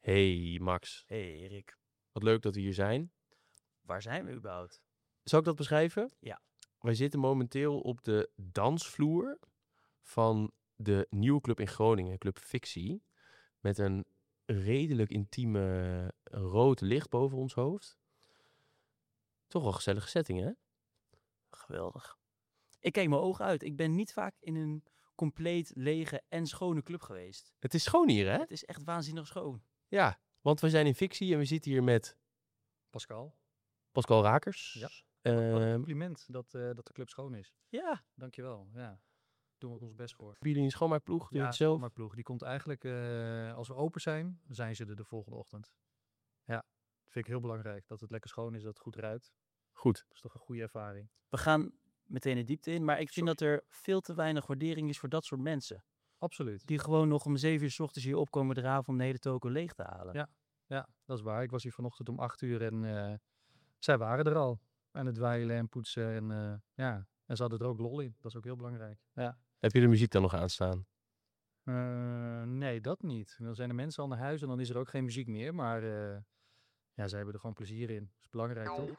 Hey Max, Hey Erik, wat leuk dat we hier zijn. waar zijn we überhaupt? Zal ik dat beschrijven? Ja. Wij zitten momenteel op de dansvloer van de nieuwe club in Groningen, Club Fictie. Met een redelijk intieme rood licht boven ons hoofd. Toch wel een gezellige setting, hè? Geweldig. Ik kijk mijn ogen uit. Ik ben niet vaak in een compleet lege en schone club geweest. Het is schoon hier, hè? Het is echt waanzinnig schoon. Ja, want we zijn in Fictie en we zitten hier met Pascal, Pascal Rakers. Ja. wat een Ehm, compliment dat de club schoon is. Ja, Dankjewel. Ja, doen we ook ons best voor. hebben jullie een schoonmaakploeg? Doe je het zelf? schoonmaakploeg. Die komt eigenlijk, als we open zijn, zijn ze er de volgende ochtend. Ja, dat vind ik heel belangrijk. Dat het lekker schoon is, dat het goed ruikt. Goed. Dat is toch een goede ervaring. we gaan meteen de diepte in. Maar ik vind dat er veel te weinig waardering is voor dat soort mensen. Absoluut. Die gewoon nog om 7 uur 's ochtends hier opkomen draven om de hele toko leeg te halen. Ja, dat is waar. Ik was hier vanochtend om 8 uur en zij waren er al. Aan het dweilen en poetsen. En ze hadden er ook lol in. Dat is ook heel belangrijk. Ja. Heb je de muziek dan nog aanstaan? Nee, dat niet. Dan zijn de mensen al naar huis en dan is er ook geen muziek meer. Maar zij hebben er gewoon plezier in. Dat is belangrijk, toch?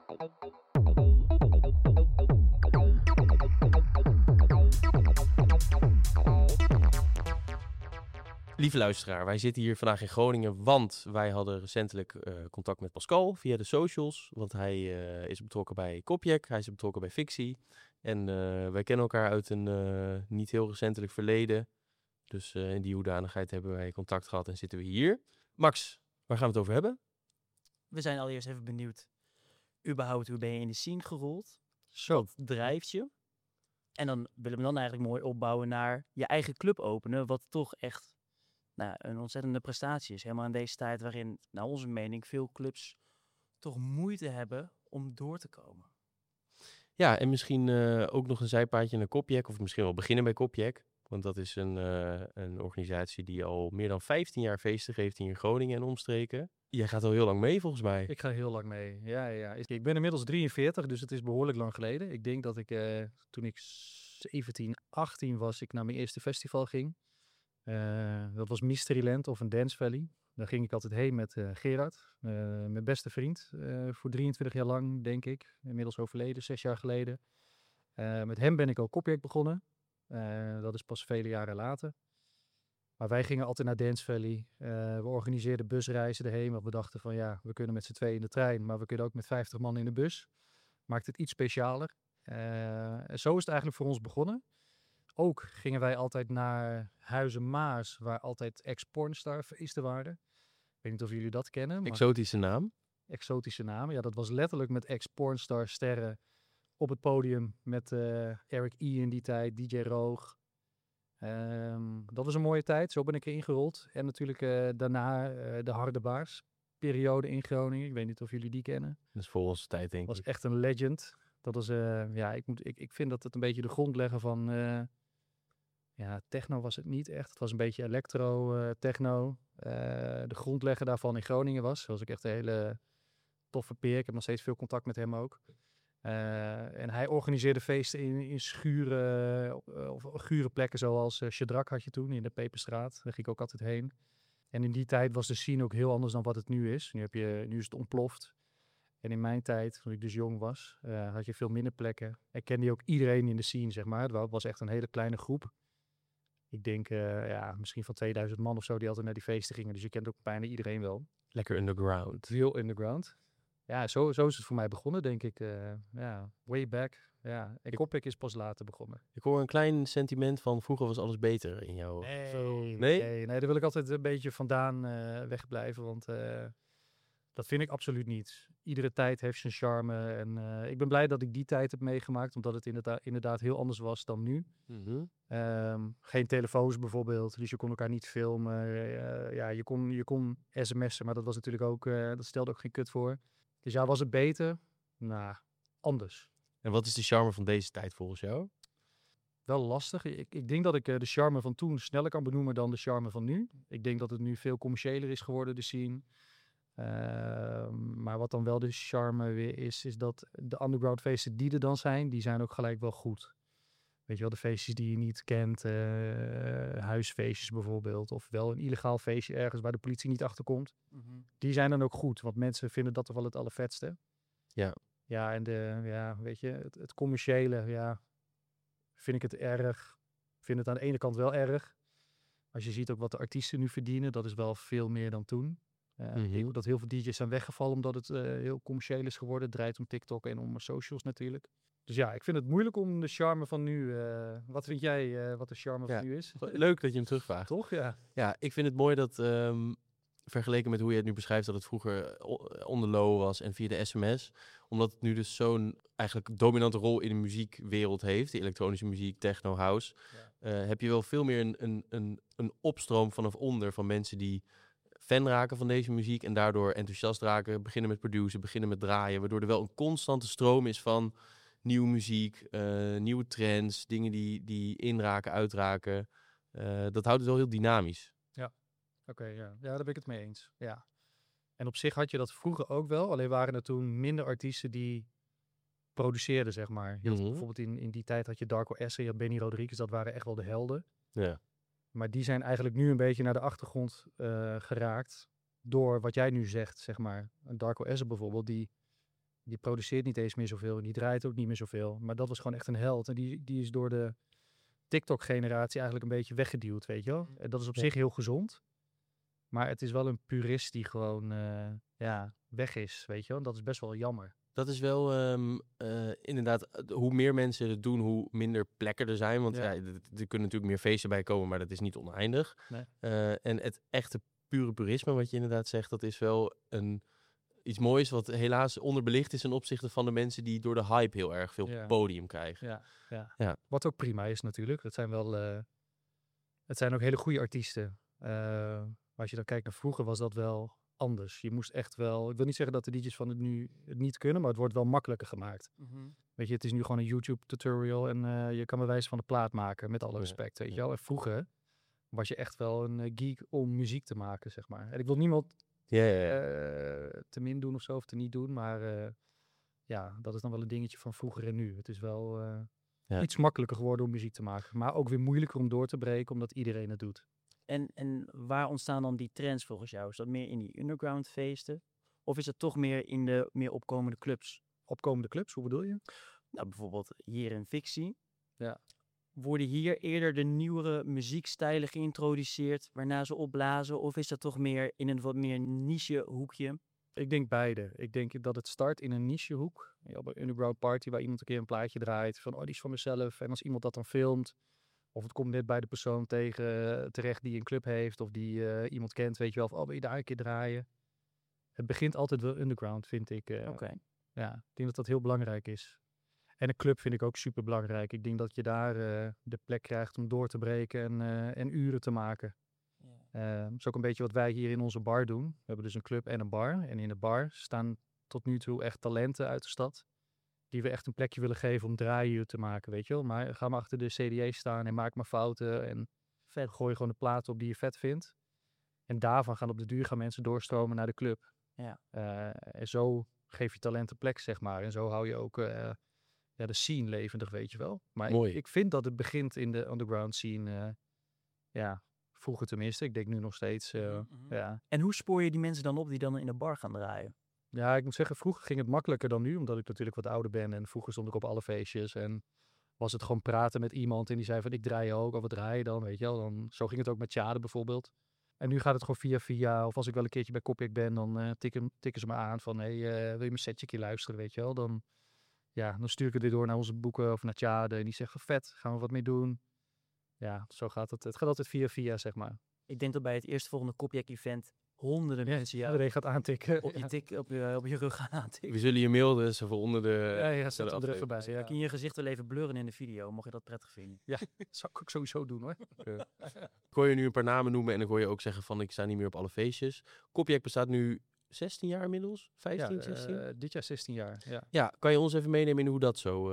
Lieve luisteraar, wij zitten hier vandaag in Groningen, want wij hadden recentelijk contact met Pascal via de socials. Want hij is betrokken bij Kopjek, hij is betrokken bij Fictie. En wij kennen elkaar uit een niet heel recentelijk verleden. Dus in die hoedanigheid hebben wij contact gehad en zitten we hier. Max, waar gaan we het over hebben? We zijn allereerst even benieuwd. Überhaupt, hoe ben je in de scene gerold? Zo. Wat drijft je? En dan willen we dan eigenlijk mooi opbouwen naar je eigen club openen. Wat toch echt een ontzettende prestatie is. Helemaal in deze tijd waarin, naar onze mening, veel clubs toch moeite hebben om door te komen. Ja, en misschien ook nog een zijpaadje naar Kopjek, of misschien wel beginnen bij Kopjek. Want dat is een organisatie die al meer dan 15 jaar feesten geeft hier in Groningen en omstreken. Jij gaat al heel lang mee volgens mij. Ik ga heel lang mee. Ja. Ik ben inmiddels 43, dus het is behoorlijk lang geleden. Ik denk dat ik toen ik 17, 18 was, ik naar mijn eerste festival ging. Dat was Mysteryland of een Dance Valley. Daar ging ik altijd heen met Gerard, mijn beste vriend. Voor 23 jaar lang, denk ik. Inmiddels overleden, 6 jaar geleden. Met hem ben ik ook Kopjek begonnen. Dat is pas vele jaren later. Maar wij gingen altijd naar Dance Valley. We organiseerden busreizen erheen. Want we dachten van ja, we kunnen met z'n tweeën in de trein. Maar we kunnen ook met 50 man in de bus. Maakt het iets specialer. En zo is het eigenlijk voor ons begonnen. Ook gingen wij altijd naar Huizen Maas. Waar altijd ex-pornstar feesten waren. Ik weet niet of jullie dat kennen. Maar Exotische naam. exotische namen. Ja, dat was letterlijk met ex-pornstar sterren op het podium. Met Eric E. in die tijd, DJ Roog. Dat was een mooie tijd, zo ben ik erin gerold. En natuurlijk daarna de Harde Baars periode in Groningen. Ik weet niet of jullie die kennen. Dat is voor onze tijd, denk Was ik. echt een legend. Dat was, ik vind dat het een beetje de grondlegger van, techno was het niet echt. Het was een beetje electro-techno. De grondlegger daarvan in Groningen was. Dat was ook echt een hele toffe peer. Ik heb nog steeds veel contact met hem ook. En hij organiseerde feesten in schuren, of gure plekken zoals Chedrak had je toen in de Peperstraat. Daar ging ik ook altijd heen. En in die tijd was de scene ook heel anders dan wat het nu is. Nu is het ontploft. En in mijn tijd, toen ik dus jong was, had je veel minder plekken. En kende je ook iedereen in de scene, zeg maar. Het was echt een hele kleine groep. Ik denk misschien van 2000 man of zo die altijd naar die feesten gingen. Dus je kent ook bijna iedereen wel. Lekker underground. Veel underground. Ja, zo is het voor mij begonnen, denk ik. Way back. Ja, en Kopjek is pas later begonnen. Ik hoor een klein sentiment van vroeger was alles beter in jou. Nee, daar wil ik altijd een beetje vandaan wegblijven, want dat vind ik absoluut niet. Iedere tijd heeft zijn charme en ik ben blij dat ik die tijd heb meegemaakt, omdat het inderdaad heel anders was dan nu. Geen telefoons bijvoorbeeld, dus je kon elkaar niet filmen. Je kon sms'en, maar dat was natuurlijk ook, dat stelde ook geen kut voor. Dus ja, was het beter? Nou, anders. En wat is de charme van deze tijd volgens jou? Wel lastig. Ik denk dat ik de charme van toen sneller kan benoemen dan de charme van nu. Ik denk dat het nu veel commerciëler is geworden, de scene. Maar wat dan wel de charme weer is dat de underground feesten die er dan zijn, die zijn ook gelijk wel goed. Weet je wel, de feestjes die je niet kent, huisfeestjes bijvoorbeeld. Of wel een illegaal feestje ergens waar de politie niet achterkomt. Die zijn dan ook goed, want mensen vinden dat toch wel het allervetste. Ja. Ja, en weet je, het commerciële, vind ik het erg. Vind het aan de ene kant wel erg. Als je ziet ook wat de artiesten nu verdienen, dat is wel veel meer dan toen. Ik denk ook dat heel veel DJ's zijn weggevallen omdat het heel commercieel is geworden. Het draait om TikTok en om socials natuurlijk. Dus ja, ik vind het moeilijk om de charme van nu... wat vind jij wat de charme van nu is? Leuk dat je hem terugvraagt. Toch? Ja. Ja, ik vind het mooi dat, vergeleken met hoe je het nu beschrijft, dat het vroeger onder low was en via de sms. Omdat het nu dus zo'n eigenlijk dominante rol in de muziekwereld heeft, de elektronische muziek, techno, house, heb je wel veel meer een opstroom vanaf onder van mensen die fan raken van deze muziek en daardoor enthousiast raken, beginnen met produceren, beginnen met draaien, waardoor er wel een constante stroom is van nieuwe muziek, nieuwe trends, dingen die inraken, uitraken. Dat houdt het wel heel dynamisch. Oké, ja, daar ben ik het mee eens. Ja. En op zich had je dat vroeger ook wel, alleen waren er toen minder artiesten die produceerden, zeg maar. Je had bijvoorbeeld in die tijd had je Darko Esser, je had Benny Rodriguez, dat waren echt wel de helden. Ja. Maar die zijn eigenlijk nu een beetje naar de achtergrond geraakt door wat jij nu zegt, zeg maar. Darko Esser bijvoorbeeld, die produceert niet eens meer zoveel en die draait ook niet meer zoveel. Maar dat was gewoon echt een held en die is door de TikTok-generatie eigenlijk een beetje weggeduwd, weet je wel. En dat is op zich heel gezond. Maar het is wel een purist die gewoon weg is, weet je wel. Dat is best wel jammer. Dat is wel inderdaad, hoe meer mensen het doen, hoe minder plekken er zijn. Want er kunnen natuurlijk meer feesten bij komen, maar dat is niet oneindig. Nee. En het echte pure purisme, wat je inderdaad zegt, dat is wel iets moois wat helaas onderbelicht is ten opzichte van de mensen die door de hype heel erg veel podium krijgen. Ja. Wat ook prima is natuurlijk. Het zijn ook hele goede artiesten. Maar als je dan kijkt naar vroeger was dat wel anders. Je moest echt wel... Ik wil niet zeggen dat de DJ's van het nu het niet kunnen, maar het wordt wel makkelijker gemaakt. Weet je, het is nu gewoon een YouTube tutorial en je kan bij wijze van de plaat maken, met alle respect, weet je wel. En vroeger was je echt wel een geek om muziek te maken, zeg maar. En ik wil niemand te min doen of zo, of te niet doen, maar dat is dan wel een dingetje van vroeger en nu. Het is wel iets makkelijker geworden om muziek te maken, maar ook weer moeilijker om door te breken, omdat iedereen het doet. En waar ontstaan dan die trends volgens jou? Is dat meer in die underground feesten? Of is het toch meer in de meer opkomende clubs? Opkomende clubs, hoe bedoel je? Nou, bijvoorbeeld hier in Fictie. Ja. Worden hier eerder de nieuwere muziekstijlen geïntroduceerd waarna ze opblazen? Of is dat toch meer in een wat meer niche hoekje? Ik denk beide. Ik denk dat het start in een nichehoek. Op een underground party waar iemand een keer een plaatje draait. Van, die is van mezelf. En als iemand dat dan filmt. Of het komt net bij de persoon terecht die een club heeft. Of die iemand kent, weet je wel. Van, wil je daar een keer draaien? Het begint altijd wel underground, vind ik. Oké. Ja, ik denk dat dat heel belangrijk is. En een club vind ik ook super belangrijk. Ik denk dat je daar de plek krijgt om door te breken en uren te maken. Dat is ook een beetje wat wij hier in onze bar doen. We hebben dus een club en een bar. En in de bar staan tot nu toe echt talenten uit de stad. Die we echt een plekje willen geven om draaiuren te maken, weet je wel. Maar ga maar achter de CD's staan en maak maar fouten. En gooi gewoon de platen op die je vet vindt. En daarvan gaan op de duur gaan mensen doorstromen naar de club. Ja. En zo geef je talenten plek, zeg maar. En zo hou je ook de scene levendig, weet je wel. Maar ik vind dat het begint in de underground scene. Vroeger tenminste. Ik denk nu nog steeds. En hoe spoor je die mensen dan op die dan in de bar gaan draaien? Ja, ik moet zeggen, vroeger ging het makkelijker dan nu. Omdat ik natuurlijk wat ouder ben. En vroeger stond ik op alle feestjes. En was het gewoon praten met iemand. En die zei van, ik draai ook. Of wat draai je dan, weet je wel. Zo ging het ook met Tjade bijvoorbeeld. En nu gaat het gewoon via. Of als ik wel een keertje bij Kopjek ben, dan tikken ze me aan van, wil je mijn setje een keer luisteren, weet je wel. Dan stuur ik het weer door naar onze boeken of naar Tjade. En die zegt van, vet, gaan we wat mee doen. Ja, zo gaat het. Het gaat altijd via, zeg maar. Ik denk dat bij het eerstvolgende Kopjek-event honderden mensen iedereen gaat aantikken. Op je rug gaan aantikken. We zullen je mailadres voor onder de... zet hem er even bij. Ja. Kun je gezicht wel even blurren in de video, mocht je dat prettig vinden. Ja, dat zou ik ook sowieso doen, hoor. Ik hoor je nu een paar namen noemen en dan hoor je ook zeggen van, ik sta niet meer op alle feestjes. Kopjek bestaat nu 16 jaar inmiddels? 15, 16? Dit jaar 16 jaar, ja. Ja, kan je ons even meenemen in hoe dat zo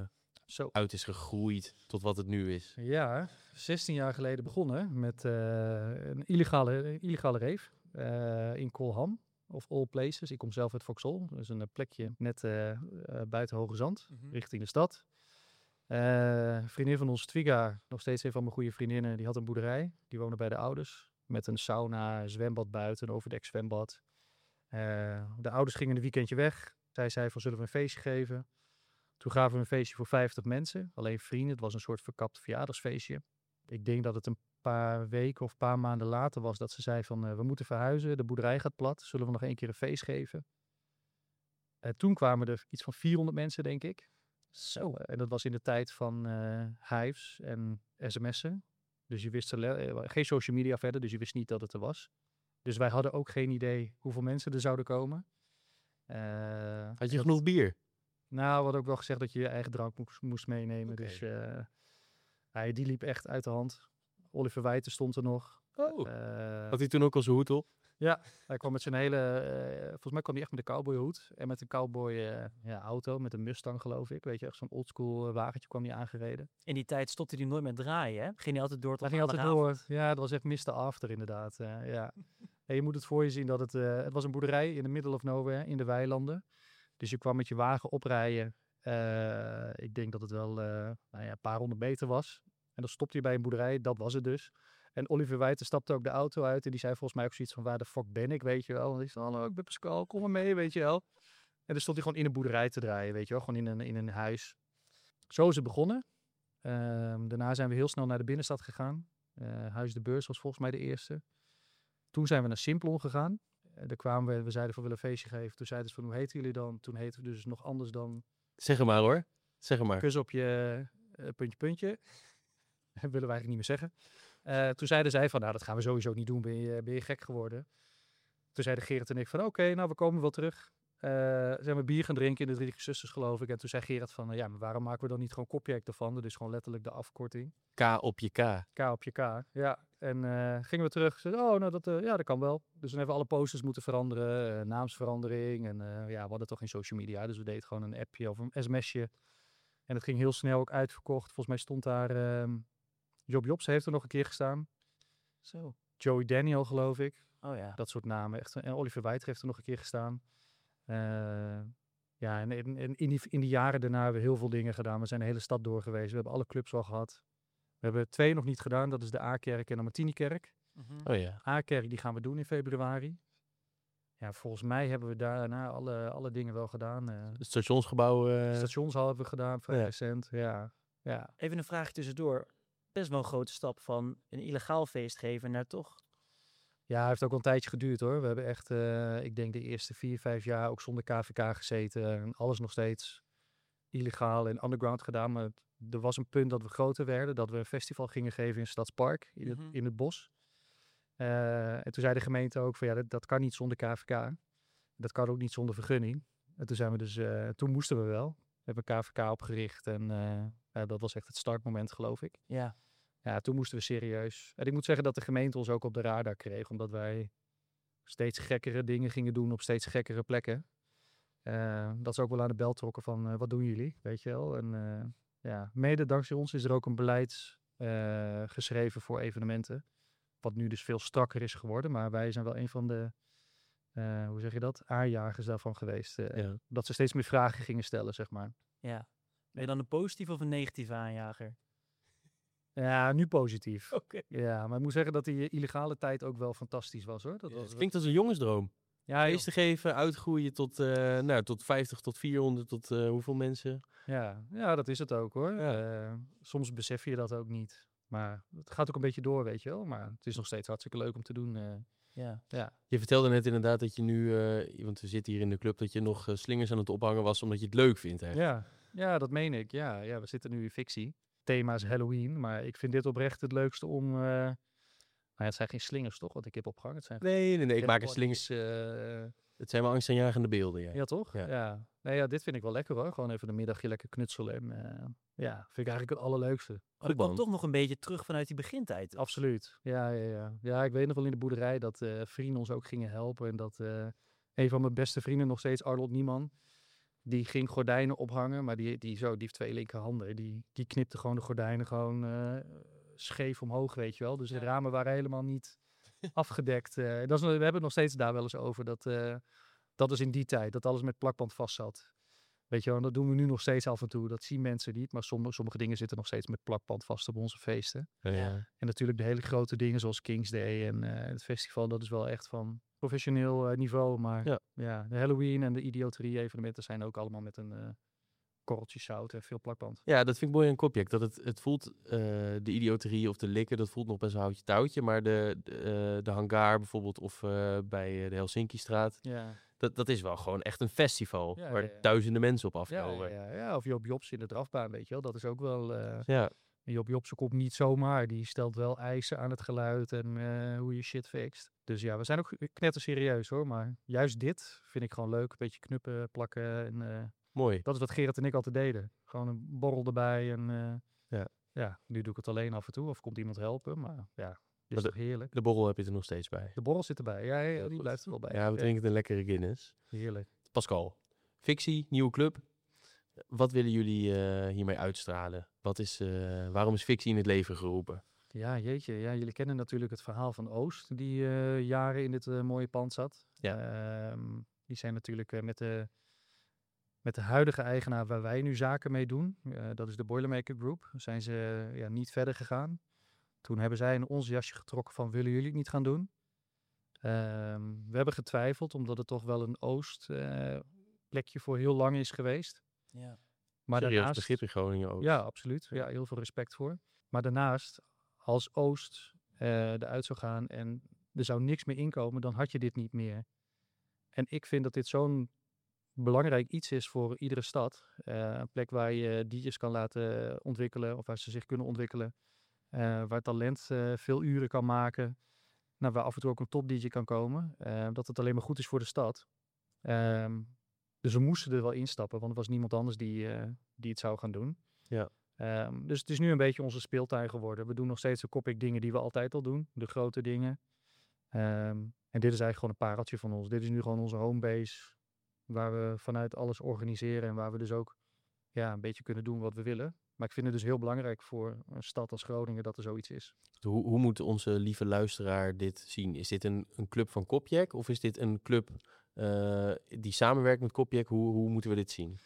uit is gegroeid tot wat het nu is? Ja, 16 jaar geleden begonnen met een illegale rave in Kolham, of all places. Ik kom zelf uit Vauxhall, dus een plekje net buiten Hoge Zand, richting de stad. Een vriendin van ons, Twiga, nog steeds een van mijn goede vriendinnen, die had een boerderij. Die woonde bij de ouders. Met een sauna, zwembad buiten, een overdek zwembad. De ouders gingen een weekendje weg. Zij zei van, zullen we een feestje geven? Toen gaven we een feestje voor 50 mensen. Alleen vrienden, het was een soort verkapt verjaardagsfeestje. Ik denk dat het een paar weken of een paar maanden later was dat ze zei van, we moeten verhuizen. De boerderij gaat plat. Zullen we nog 1 keer een feest geven? Toen kwamen er iets van 400 mensen, denk ik. Zo. En dat was in de tijd van hives en sms'en. Dus je wist geen social media verder, dus je wist niet dat het er was. Dus wij hadden ook geen idee hoeveel mensen er zouden komen. Had je genoeg bier? Nou, we hadden ook wel gezegd dat je je eigen drank moest meenemen. Oké. Dus die liep echt uit de hand. Oliver Wijten stond er nog. Oh. Eh, Had hij toen ook al zijn hoed op? Hij kwam met zijn hele... volgens mij kwam hij echt met een cowboyhoed. En met een cowboy auto, met een Mustang geloof ik. Weet je, echt zo'n oldschool wagentje kwam hij aangereden. In die tijd stopte hij nooit met draaien, hè? Ging hij altijd door tot Hij ging altijd maandagavond. door. Ja, dat was echt Mr. After inderdaad. Ja. En je moet het voor je zien dat het was een boerderij in the middle of nowhere, in de weilanden. Dus je kwam met je wagen oprijden. Ik denk dat het wel een paar 100 meter was. En dan stopte je bij een boerderij, dat was het dus. En Oliver Wijten stapte ook de auto uit en die zei volgens mij ook zoiets van, waar de fuck ben ik, weet je wel. En ik zei, hallo, ik ben Pascal, kom maar mee, weet je wel. En dan stond hij gewoon in een boerderij te draaien, weet je wel. Gewoon in een huis. Zo is het begonnen. Daarna zijn we heel snel naar de binnenstad gegaan. Huis de Beurs was volgens mij de eerste. Toen zijn we naar Simplon gegaan. Daar kwamen we zeiden van, we willen een feestje geven. Toen zeiden ze van, hoe heten jullie dan? Toen heten we dus nog anders dan Zeg hem maar hoor. Zeg hem maar. kus op je puntje. Dat willen we eigenlijk niet meer zeggen. Toen zeiden zij van, nou dat gaan we sowieso niet doen. Ben je gek geworden? Toen zeiden Gerard en ik van, oké, nou we komen wel terug. Zijn we bier gaan drinken in de Drie Zusters geloof ik. En toen zei Gerard van, ja, maar waarom maken we dan niet gewoon Kopjek ervan? Dus gewoon letterlijk de afkorting. K op je K. K op je K, ja. En gingen we terug. Zeiden, oh, nou dat kan wel. Dus dan hebben we alle posters moeten veranderen. Naamsverandering. En we hadden toch geen social media. Dus we deden gewoon een appje of een sms'je. En het ging heel snel ook uitverkocht. Volgens mij stond daar... Job Jobs heeft er nog een keer gestaan. Zo. Joey Daniel, geloof ik. Oh ja. Dat soort namen. Echt. En Oliver Wijter heeft er nog een keer gestaan. En in die jaren daarna hebben we heel veel dingen gedaan. We zijn de hele stad door geweest. We hebben alle clubs al gehad. We hebben 2 nog niet gedaan. Dat is de A-kerk en de Martinikerk. Mhm. Oh ja. A-kerk die gaan we doen in februari. Ja, volgens mij hebben we daarna alle dingen wel gedaan. Het stationsgebouw. Stationshal hebben we gedaan, vrij ja. recent. Ja. Even een vraagje tussendoor. Best wel een grote stap van een illegaal feest geven naar toch... Ja, het heeft ook wel een tijdje geduurd hoor. We hebben echt, ik denk de eerste 4-5 jaar ook zonder KVK gezeten. En alles nog steeds illegaal en underground gedaan. Maar er was een punt dat we groter werden. Dat we een festival gingen geven in Stadspark, in het bos. En toen zei de gemeente ook van ja, dat kan niet zonder KVK. Dat kan ook niet zonder vergunning. En toen zijn we dus, toen moesten we wel. We hebben een KVK opgericht en dat was echt het startmoment geloof ik. Ja. Ja, toen moesten we serieus. En ik moet zeggen dat de gemeente ons ook op de radar kreeg. Omdat wij steeds gekkere dingen gingen doen op steeds gekkere plekken. Dat ze ook wel aan de bel trokken van wat doen jullie, weet je wel. En mede dankzij ons is er ook een beleid geschreven voor evenementen. Wat nu dus veel strakker is geworden. Maar wij zijn wel een van de, hoe zeg je dat, aanjagers daarvan geweest. Ja. Dat ze steeds meer vragen gingen stellen, zeg maar. Ja. Ben je dan een positieve of een negatieve aanjager? Ja, nu positief. Oké. Ja, maar ik moet zeggen dat die illegale tijd ook wel fantastisch was hoor. Dat Het was, klinkt als een jongensdroom. ja, Feest te geven, uitgroeien tot 50, tot 400, tot hoeveel mensen? ja, dat is het ook hoor. Ja. Soms besef je dat ook niet. Maar het gaat ook een beetje door, weet je wel. Maar het is nog steeds hartstikke leuk om te doen. Ja. Je vertelde net inderdaad dat je nu, want we zitten hier in de club, dat je nog slingers aan het ophangen was omdat je het leuk vindt eigenlijk. Ja, dat meen ik. Ja, we zitten nu in fictie. Thema is Halloween, maar ik vind dit oprecht het leukste om... het zijn geen slingers toch, wat ik heb opgehangen. Het zijn Nee, ik maak er bodies, slingers. Het zijn wel angstaanjagende beelden, ja. Ja, toch? Ja. Ja. Nee, ja, dit vind ik wel lekker hoor. Gewoon even een middagje lekker knutselen. En, vind ik eigenlijk het allerleukste. Maar Goed, dat kwam man. toch nog een beetje terug vanuit die begintijd. Absoluut. Ja. Ja, ik weet nog wel in de boerderij dat vrienden ons ook gingen helpen. En dat een van mijn beste vrienden, nog steeds Arnold Nieman, die ging gordijnen ophangen. Maar die heeft 2 linkerhanden. Die knipte gewoon de gordijnen gewoon scheef omhoog, weet je wel. Dus de ramen waren helemaal niet afgedekt. We hebben het nog steeds daar wel eens over. Dat is in die tijd, dat alles met plakband vast zat. Weet je wel, en dat doen we nu nog steeds af en toe. Dat zien mensen niet, maar sommige dingen zitten nog steeds met plakband vast op onze feesten. Ja. En natuurlijk de hele grote dingen zoals King's Day en het festival, dat is wel echt van professioneel niveau. Maar Ja. de Halloween en de idioterie evenementen zijn ook allemaal met een korreltje zout en veel plakband. Ja, dat vind ik mooi aan Kopjek. Dat het voelt, de idioterie of de likken, dat voelt nog best wel houtje touwtje. Maar de hangar bijvoorbeeld of bij de Helsinki-straat, Ja. dat is wel gewoon echt een festival. Ja, waar ja, ja. duizenden mensen op afkomen. Ja, of Joop Jobs in de drafbaan, weet je wel. Dat is ook wel... Ja. Joop Jobs komt niet zomaar. Die stelt wel eisen aan het geluid en hoe je shit fixt. Dus ja, we zijn ook knetterserieus hoor. Maar juist dit vind ik gewoon leuk. Een beetje knuppen, plakken en... Mooi. Dat is wat Gerard en ik altijd deden. Gewoon een borrel erbij en Ja. Nu doe ik het alleen af en toe. Of komt iemand helpen, maar ja, dit is toch heerlijk. De borrel heb je er nog steeds bij. De borrel zit erbij. Ja, Heel die goed. blijft er wel bij. Ja, we drinken een lekkere Guinness. Heerlijk. Pascal, fictie, nieuwe club. Wat willen jullie hiermee uitstralen? Waarom is fictie in het leven geroepen? Ja, jeetje. Ja, jullie kennen natuurlijk het verhaal van Oost, die jaren in dit mooie pand zat. Ja. Die zijn natuurlijk met de huidige eigenaar waar wij nu zaken mee doen, dat is de Boilermaker Group, zijn ze niet verder gegaan. Toen hebben zij in ons jasje getrokken van, willen jullie het niet gaan doen? We hebben getwijfeld, omdat het toch wel een Oost plekje voor heel lang is geweest. Ja. Maar Serieus daarnaast, begrip in Groningen ook. ja, absoluut. Ja, heel veel respect voor. Maar daarnaast, als Oost eruit zou gaan en er zou niks meer inkomen, dan had je dit niet meer. En ik vind dat dit zo'n belangrijk iets is voor iedere stad. Een plek waar je DJ's kan laten ontwikkelen of waar ze zich kunnen ontwikkelen. Waar talent veel uren kan maken. Nou, waar af en toe ook een top DJ kan komen. Dat het alleen maar goed is voor de stad. Dus we moesten er wel instappen, want er was niemand anders die het zou gaan doen. Ja. Dus het is nu een beetje onze speeltuin geworden. We doen nog steeds de Kopik dingen die we altijd al doen. De grote dingen. En dit is eigenlijk gewoon een pareltje van ons. Dit is nu gewoon onze homebase. Waar we vanuit alles organiseren. En waar we dus ook een beetje kunnen doen wat we willen. Maar ik vind het dus heel belangrijk voor een stad als Groningen dat er zoiets is. Hoe moet onze lieve luisteraar dit zien? Is dit een club van Kopjek? Of is dit een club die samenwerkt met Kopjek? Hoe moeten we dit zien?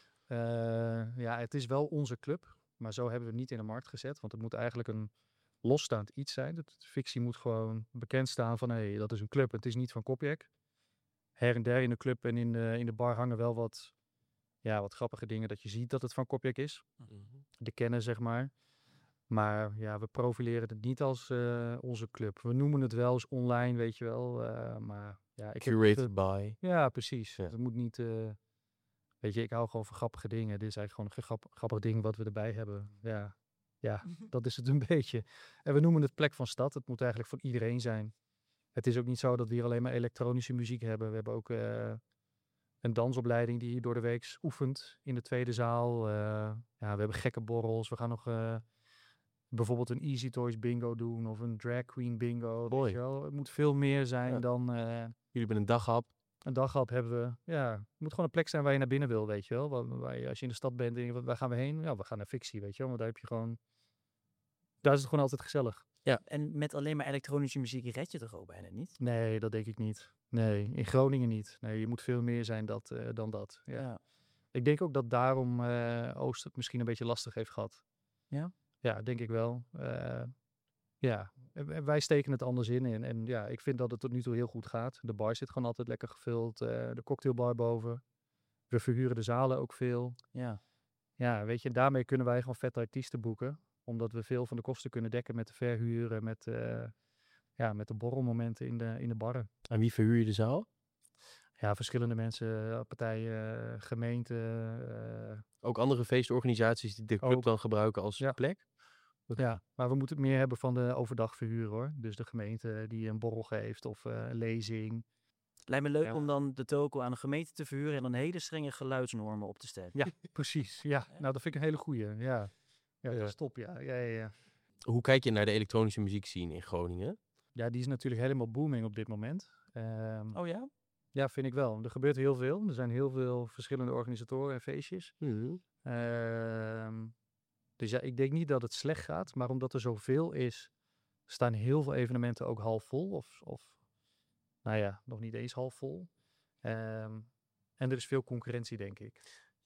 Het is wel onze club. Maar zo hebben we het niet in de markt gezet. Want het moet eigenlijk een losstaand iets zijn. De fictie moet gewoon bekend staan van hey, dat is een club. Het is niet van Kopjek. Her en der in de club en in de bar hangen wel wat grappige dingen dat je ziet dat het van Kopjek is. De kennen, zeg maar. Maar ja, we profileren het niet als onze club. We noemen het wel eens online, weet je wel. Maar ja, Curated by. Ja, precies. Ja. Het moet niet... weet je, ik hou gewoon van grappige dingen. Dit is eigenlijk gewoon een grappig ding wat we erbij hebben. Ja, dat is het een beetje. En we noemen het plek van stad. Het moet eigenlijk voor iedereen zijn. Het is ook niet zo dat we hier alleen maar elektronische muziek hebben. We hebben ook een dansopleiding die hier door de week oefent in de tweede zaal. We hebben gekke borrels. We gaan nog bijvoorbeeld een Easy Toys bingo doen of een drag queen bingo. Mooi. Weet je wel. Het moet veel meer zijn dan Jullie hebben een daghap. een daghap hebben we. Ja, het moet gewoon een plek zijn waar je naar binnen wil, weet je wel. Waar je, als je in de stad bent, denk je, waar gaan we heen? Ja, we gaan naar fictie, weet je wel. Want daar heb je gewoon... Daar is het gewoon altijd gezellig. En met alleen maar elektronische muziek red je toch ook bijna niet? Nee, dat denk ik niet. Nee, in Groningen niet. Nee, je moet veel meer zijn dan dat. Ja. Ik denk ook dat daarom Oost het misschien een beetje lastig heeft gehad. Ja? Ja, denk ik wel. Wij steken het anders in. En ja, ik vind dat het tot nu toe heel goed gaat. De bar zit gewoon altijd lekker gevuld. De cocktailbar boven. We verhuren de zalen ook veel. Ja. Ja, weet je, daarmee kunnen wij gewoon vette artiesten boeken. Omdat we veel van de kosten kunnen dekken met de verhuren, met de borrelmomenten in de barren. Aan wie verhuur je de zaal? Ja, verschillende mensen, partijen, gemeenten. Ook andere feestorganisaties die de club Ook. dan gebruiken als Ja. plek? Ja, maar we moeten het meer hebben van de overdag verhuur hoor. Dus de gemeente die een borrel geeft of een lezing. Lijkt me leuk Ja. om dan de toko aan de gemeente te verhuren en dan hele strenge geluidsnormen op te stellen. Ja, precies. Ja, nou dat vind ik een hele goeie. Ja, Ja. dat is top. Ja. Hoe kijk je naar de elektronische muziekscene in Groningen? Ja, die is natuurlijk helemaal booming op dit moment. Oh ja? Ja, vind ik wel. Er gebeurt heel veel. Er zijn heel veel verschillende organisatoren en feestjes. Dus ja, ik denk niet dat het slecht gaat. Maar omdat er zoveel is, staan heel veel evenementen ook half vol. Of nog niet eens half vol. En er is veel concurrentie, denk ik.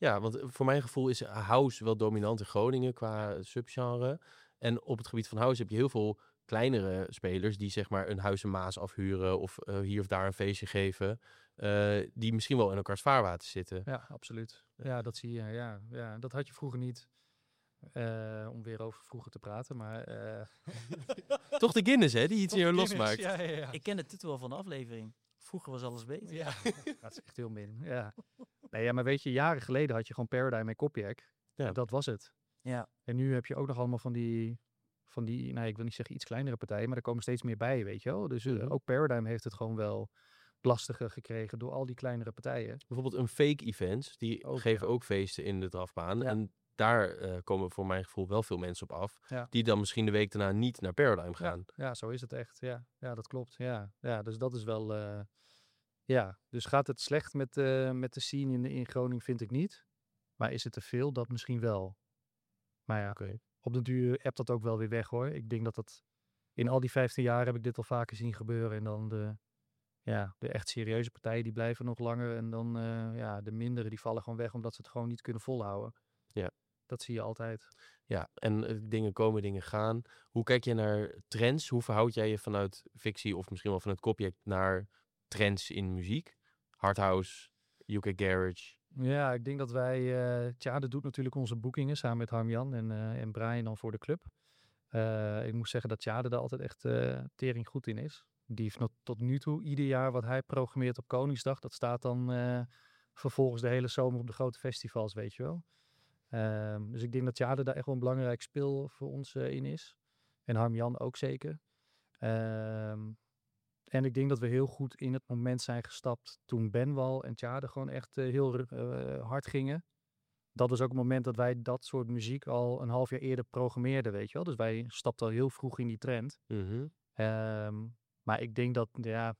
Ja, want voor mijn gevoel is house wel dominant in Groningen qua subgenre. En op het gebied van house heb je heel veel kleinere spelers die zeg maar een Huis en Maas afhuren of hier of daar een feestje geven. Die misschien wel in elkaars vaarwater zitten. Ja, absoluut. Ja, dat zie je. Ja, dat had je vroeger niet. Om weer over vroeger te praten, maar... Toch de Guinness, hè, die iets in jou Guinness, losmaakt. Ja. Ik ken de titel wel van de aflevering. Vroeger was alles beter. Ja, dat is echt heel min. Ja. Nee, ja, maar weet je, jaren geleden had je gewoon Paradigm en Kopjek. Ja. En dat was het. Ja. En nu heb je ook nog allemaal van die, nou, ik wil niet zeggen iets kleinere partijen, maar er komen steeds meer bij, weet je wel. Dus ook Paradigm heeft het gewoon wel lastiger gekregen door al die kleinere partijen. Bijvoorbeeld een fake events, die Ook, geven ja. ook feesten in de drafbaan. Ja. En daar komen voor mijn gevoel wel veel mensen op af. Ja. Die dan misschien de week daarna niet naar Paradigm gaan. Ja, zo is het echt. Ja, dat klopt. Ja, dus dat is wel... ja, dus gaat het slecht met de scene in Groningen, vind ik niet. Maar is het te veel? Dat misschien wel. Maar ja, Oké. op de duur hebt dat ook wel weer weg, hoor. Ik denk dat in al die 15 jaar heb ik dit al vaker zien gebeuren. En dan de echt serieuze partijen, die blijven nog langer. En dan de mindere, die vallen gewoon weg omdat ze het gewoon niet kunnen volhouden. Ja. Dat zie je altijd. Ja, en dingen komen, dingen gaan. Hoe kijk je naar trends? Hoe verhoud jij je vanuit fictie of misschien wel vanuit Kopjek naar trends in muziek? Hardhouse, UK Garage. Ja, ik denk dat wij... Tjade doet natuurlijk onze boekingen samen met Harmjan en Brian dan voor de club. Ik moet zeggen dat Tjade daar altijd echt tering goed in is. Die heeft tot nu toe ieder jaar wat hij programmeert op Koningsdag. Dat staat dan vervolgens de hele zomer op de grote festivals, weet je wel. Dus ik denk dat Tjade daar echt wel een belangrijk speel voor ons in is. En Harmjan ook zeker. En ik denk dat we heel goed in het moment zijn gestapt toen Benwal en Tjade gewoon echt heel hard gingen. Dat was ook het moment dat wij dat soort muziek al een half jaar eerder programmeerden, weet je wel. Dus wij stapten al heel vroeg in die trend. Mhm. Maar ik denk dat,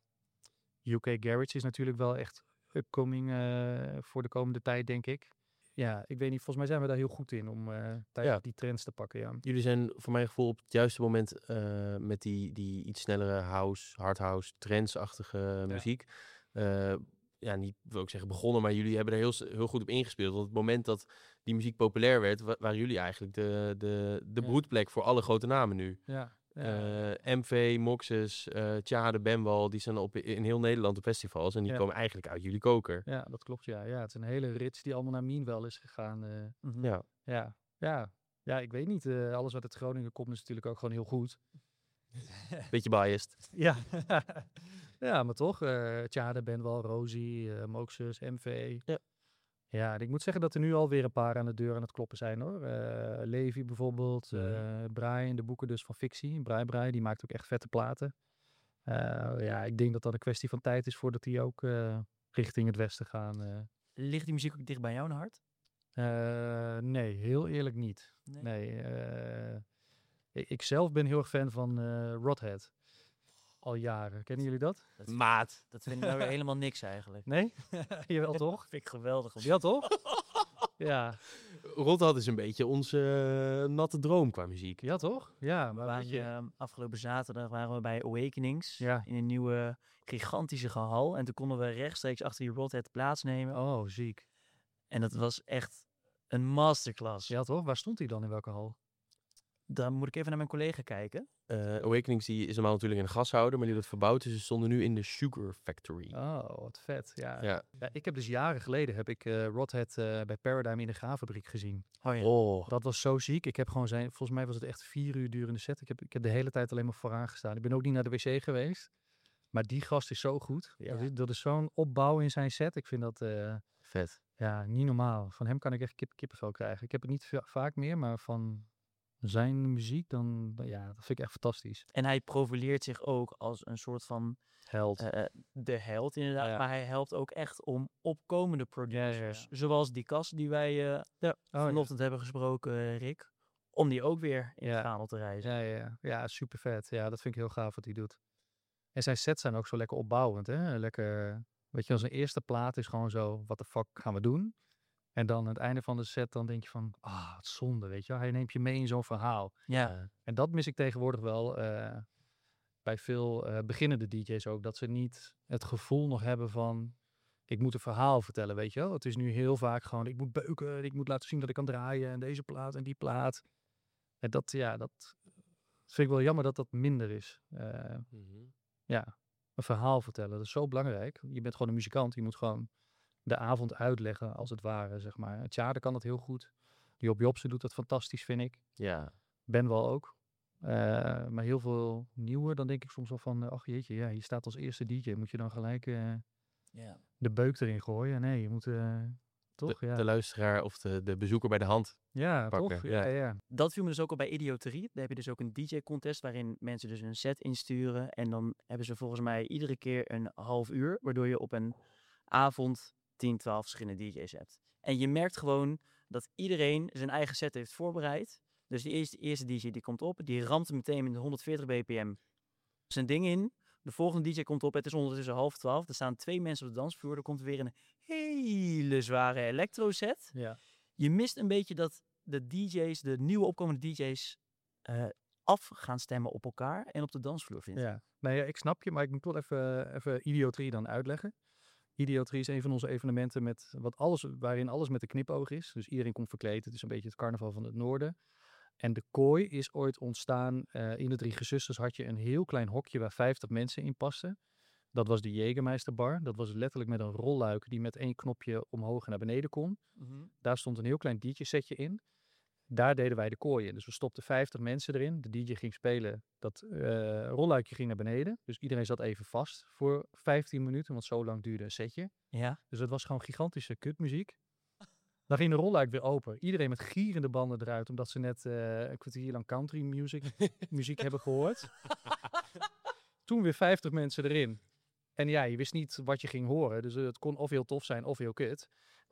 UK Garage is natuurlijk wel echt upcoming voor de komende tijd, denk ik. Ja, ik weet niet, volgens mij zijn we daar heel goed in om tijdens die trends te pakken, ja. Jullie zijn voor mijn gevoel op het juiste moment met die iets snellere house, hardhouse, trendsachtige muziek. Niet wil ik zeggen begonnen, maar jullie hebben er heel goed op ingespeeld. Want het moment dat die muziek populair werd, waren jullie eigenlijk de broedplek voor alle grote namen nu. Ja. MV, Moxes, Tjade, Benwal, die zijn in heel Nederland op festivals. En die komen eigenlijk uit jullie koker. Ja, dat klopt, ja. Het is een hele rits die allemaal naar Meanwell is gegaan. Ja, ik weet niet. Alles wat uit Groningen komt is natuurlijk ook gewoon heel goed. Beetje biased. Ja. Ja, maar toch. Tjade, Benwal, Rosie, Moxes, MV. Ja. Ja, en ik moet zeggen dat er nu alweer een paar aan de deur aan het kloppen zijn, hoor. Levi bijvoorbeeld, Brian, de boeken dus van fictie. Brai, die maakt ook echt vette platen. Ik denk dat dat een kwestie van tijd is voordat die ook richting het westen gaan. Ligt die muziek ook dicht bij jou in hart? Nee, heel eerlijk niet. Nee. Ik zelf ben heel erg fan van Rodhead. Al jaren. Kennen jullie dat? Maat. Dat vind ik nou weer helemaal niks eigenlijk. Nee? Jawel toch? Vind ik geweldig. Ja toch? Ja. Rothad is een beetje onze natte droom qua muziek. Ja toch? Ja, We maar waren, afgelopen zaterdag waren we bij Awakenings Ja. in een nieuwe gigantische hal. En toen konden we rechtstreeks achter die Rodhead plaatsnemen. Oh, ziek. En dat was echt een masterclass. Ja toch? Waar stond hij dan, in welke hal? Dan moet ik even naar mijn collega kijken. Awakenings die is normaal natuurlijk een gashouder, maar die wordt verbouwd. Dus ze stonden nu in de Sugar Factory. Oh, wat vet. Ja. Ja. Ik heb dus jaren geleden Rodhead bij Paradigm in de graaffabriek gezien. Oh ja. Oh, Dat was zo ziek. Ik heb gewoon volgens mij was het echt 4 uur durende set. Ik heb de hele tijd alleen maar vooraan gestaan. Ik ben ook niet naar de wc geweest. Maar die gast is zo goed. Ja. Dat is zo'n opbouw in zijn set. Ik vind dat vet. niet normaal. Van hem kan ik echt kippenvel krijgen. Ik heb het niet vaak meer, maar van zijn muziek, dat vind ik echt fantastisch. En hij profileert zich ook als een soort van Held. de held inderdaad. Ja. Maar hij helpt ook echt om opkomende producers. Zoals die kast die wij vanochtend hebben gesproken, Rick. Om die ook weer in het vaandel te reizen. Ja, super vet. Ja, dat vind ik heel gaaf wat hij doet. En zijn sets zijn ook zo lekker opbouwend. Hè? Lekker, weet je, als een eerste plaat is gewoon zo, wat de fuck gaan we doen? En dan aan het einde van de set, dan denk je van, wat zonde, weet je wel. Hij neemt je mee in zo'n verhaal. Ja. En dat mis ik tegenwoordig wel bij veel beginnende DJ's ook. Dat ze niet het gevoel nog hebben van ik moet een verhaal vertellen, weet je wel. Het is nu heel vaak gewoon, ik moet beuken, ik moet laten zien dat ik kan draaien en deze plaat en die plaat. En dat vind ik wel jammer dat dat minder is. Ja, een verhaal vertellen, dat is zo belangrijk. Je bent gewoon een muzikant, je moet gewoon de avond uitleggen, als het ware, zeg maar. Tjade kan dat heel goed. Job Jobsen doet dat fantastisch, vind ik. Ja. Ben wel ook. Maar heel veel nieuwer, dan denk ik soms wel van, ach jeetje, ja, hier staat als eerste DJ. Moet je dan gelijk de beuk erin gooien? Nee, je moet toch? De luisteraar of de bezoeker bij de hand Ja, pakken. toch? Ja. Ja. Dat viel me dus ook al bij Idioterie. Daar heb je dus ook een DJ-contest waarin mensen dus een set insturen. En dan hebben ze volgens mij iedere keer een half uur, waardoor je op een avond 10, 12 verschillende DJ's hebt. En je merkt gewoon dat iedereen zijn eigen set heeft voorbereid. Dus de eerste DJ die komt op, die ramt meteen met 140 bpm zijn ding in. De volgende DJ komt op, het is ondertussen 11:30. Er staan 2 mensen op de dansvloer. Er komt weer een hele zware electro-set. Ja. Je mist een beetje dat de DJ's, de nieuwe opkomende DJ's, af gaan stemmen op elkaar en op de dansvloer, vind ik. Ja. Nee, ja, ik snap je, maar ik moet wel even Idioterie dan uitleggen. Idioterie is een van onze evenementen waarin alles met een knipoog is. Dus iedereen komt verkleed. Het is een beetje het carnaval van het noorden. En de Kooi is ooit ontstaan. In de Drie Gezusters had je een heel klein hokje waar 50 mensen in pasten. Dat was de Jägermeisterbar. Dat was letterlijk met een rolluik die met 1 knopje omhoog en naar beneden kon. Daar stond een heel klein DJ-setje in. Daar deden wij de Kooi in. Dus we stopten 50 mensen erin. De DJ ging spelen. Dat rolluikje ging naar beneden. Dus iedereen zat even vast voor 15 minuten. Want zo lang duurde een setje. Ja. Dus het was gewoon gigantische kutmuziek. Dan ging de rolluik weer open. Iedereen met gierende banden eruit. Omdat ze net een kwartier lang country muziek hebben gehoord. Toen weer 50 mensen erin. En ja, je wist niet wat je ging horen. Dus het kon of heel tof zijn of heel kut.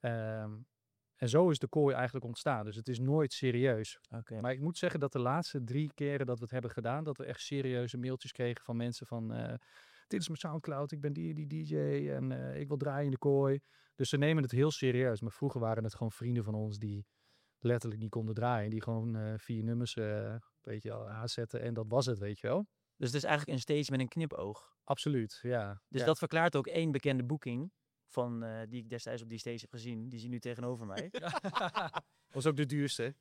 En zo is de Kooi eigenlijk ontstaan. Dus het is nooit serieus. Okay. Maar ik moet zeggen dat de laatste 3 keren dat we het hebben gedaan, dat we echt serieuze mailtjes kregen van mensen van, dit is mijn Soundcloud, ik ben die DJ en ik wil draaien in de Kooi. Dus ze nemen het heel serieus. Maar vroeger waren het gewoon vrienden van ons die letterlijk niet konden draaien. Die gewoon 4 nummers, weet je wel, aanzetten en dat was het, weet je wel. Dus het is eigenlijk een stage met een knipoog. Absoluut, ja. Dus ja. dat verklaart ook 1 bekende boeking van die ik destijds op die stage heb gezien. Die zie nu tegenover mij. Was ook de duurste.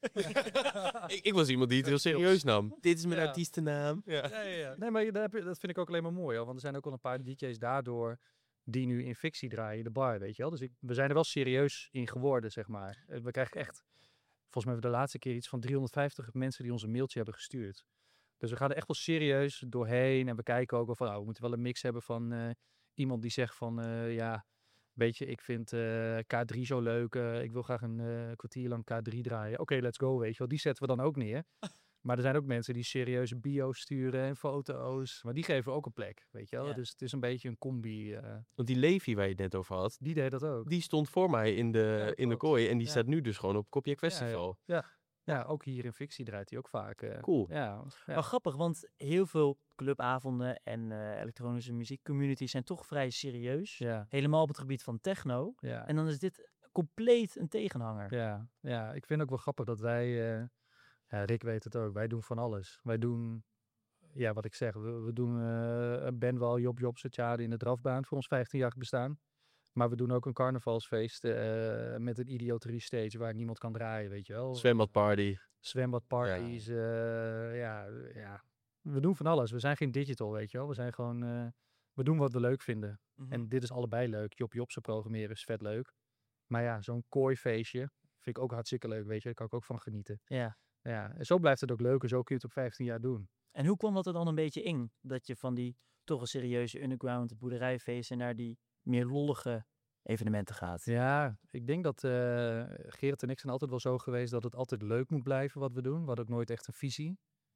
ik was iemand die het heel serieus nam. Dit is mijn artiestennaam. Ja. Nee, maar dat vind ik ook alleen maar mooi. Hoor. Want er zijn ook al een paar DJ's daardoor die nu in fictie draaien, de bar, weet je wel. Dus we zijn er wel serieus in geworden, zeg maar. We krijgen echt, volgens mij hebben we de laatste keer iets van 350 mensen die ons een mailtje hebben gestuurd. Dus we gaan er echt wel serieus doorheen. En we kijken ook wel van, we moeten wel een mix hebben van iemand die zegt van, weet je, ik vind K3 zo leuk. Ik wil graag een kwartier lang K3 draaien. Oké, let's go, weet je wel. Die zetten we dan ook neer. Maar er zijn ook mensen die serieuze bio's sturen en foto's. Maar die geven ook een plek, weet je wel. Ja. Dus het is een beetje een combi. Want die Levi waar je het net over had, die deed dat ook. Die stond voor mij in de Kooi. En die staat nu dus gewoon op Kopjek Festival. Ja, ook hier in fictie draait hij ook vaak. Cool. Ja. Maar grappig, want heel veel clubavonden en elektronische muziekcommunities zijn toch vrij serieus. Ja. Helemaal op het gebied van techno. Ja. En dan is dit compleet een tegenhanger. Ja, ik vind ook wel grappig dat wij... Rick weet het ook. Wij doen van alles. Wij doen... Ja, wat ik zeg. We doen Benwal, Job Jobsen, Tjade in de drafbaan voor ons 15-jarig bestaan. Maar we doen ook een carnavalsfeest met een idioterie stage waar niemand kan draaien, weet je wel. Zwembadparty. Zwembadparties. Ja. We doen van alles. We zijn geen digital, weet je wel. We zijn gewoon... we doen wat we leuk vinden. Mm-hmm. En dit is allebei leuk. Job Jobsen programmeren is vet leuk. Maar ja, zo'n kooifeestje vind ik ook hartstikke leuk, weet je. Daar kan ik ook van genieten. Ja. Ja, en zo blijft het ook leuk en zo kun je het op 15 jaar doen. En hoe kwam dat er dan een beetje in? Dat je van die toch een serieuze underground boerderijfeesten naar die meer lollige evenementen gaat? Ja, ik denk dat Gerrit en ik zijn altijd wel zo geweest dat het altijd leuk moet blijven wat we doen. We hadden ook nooit echt een visie.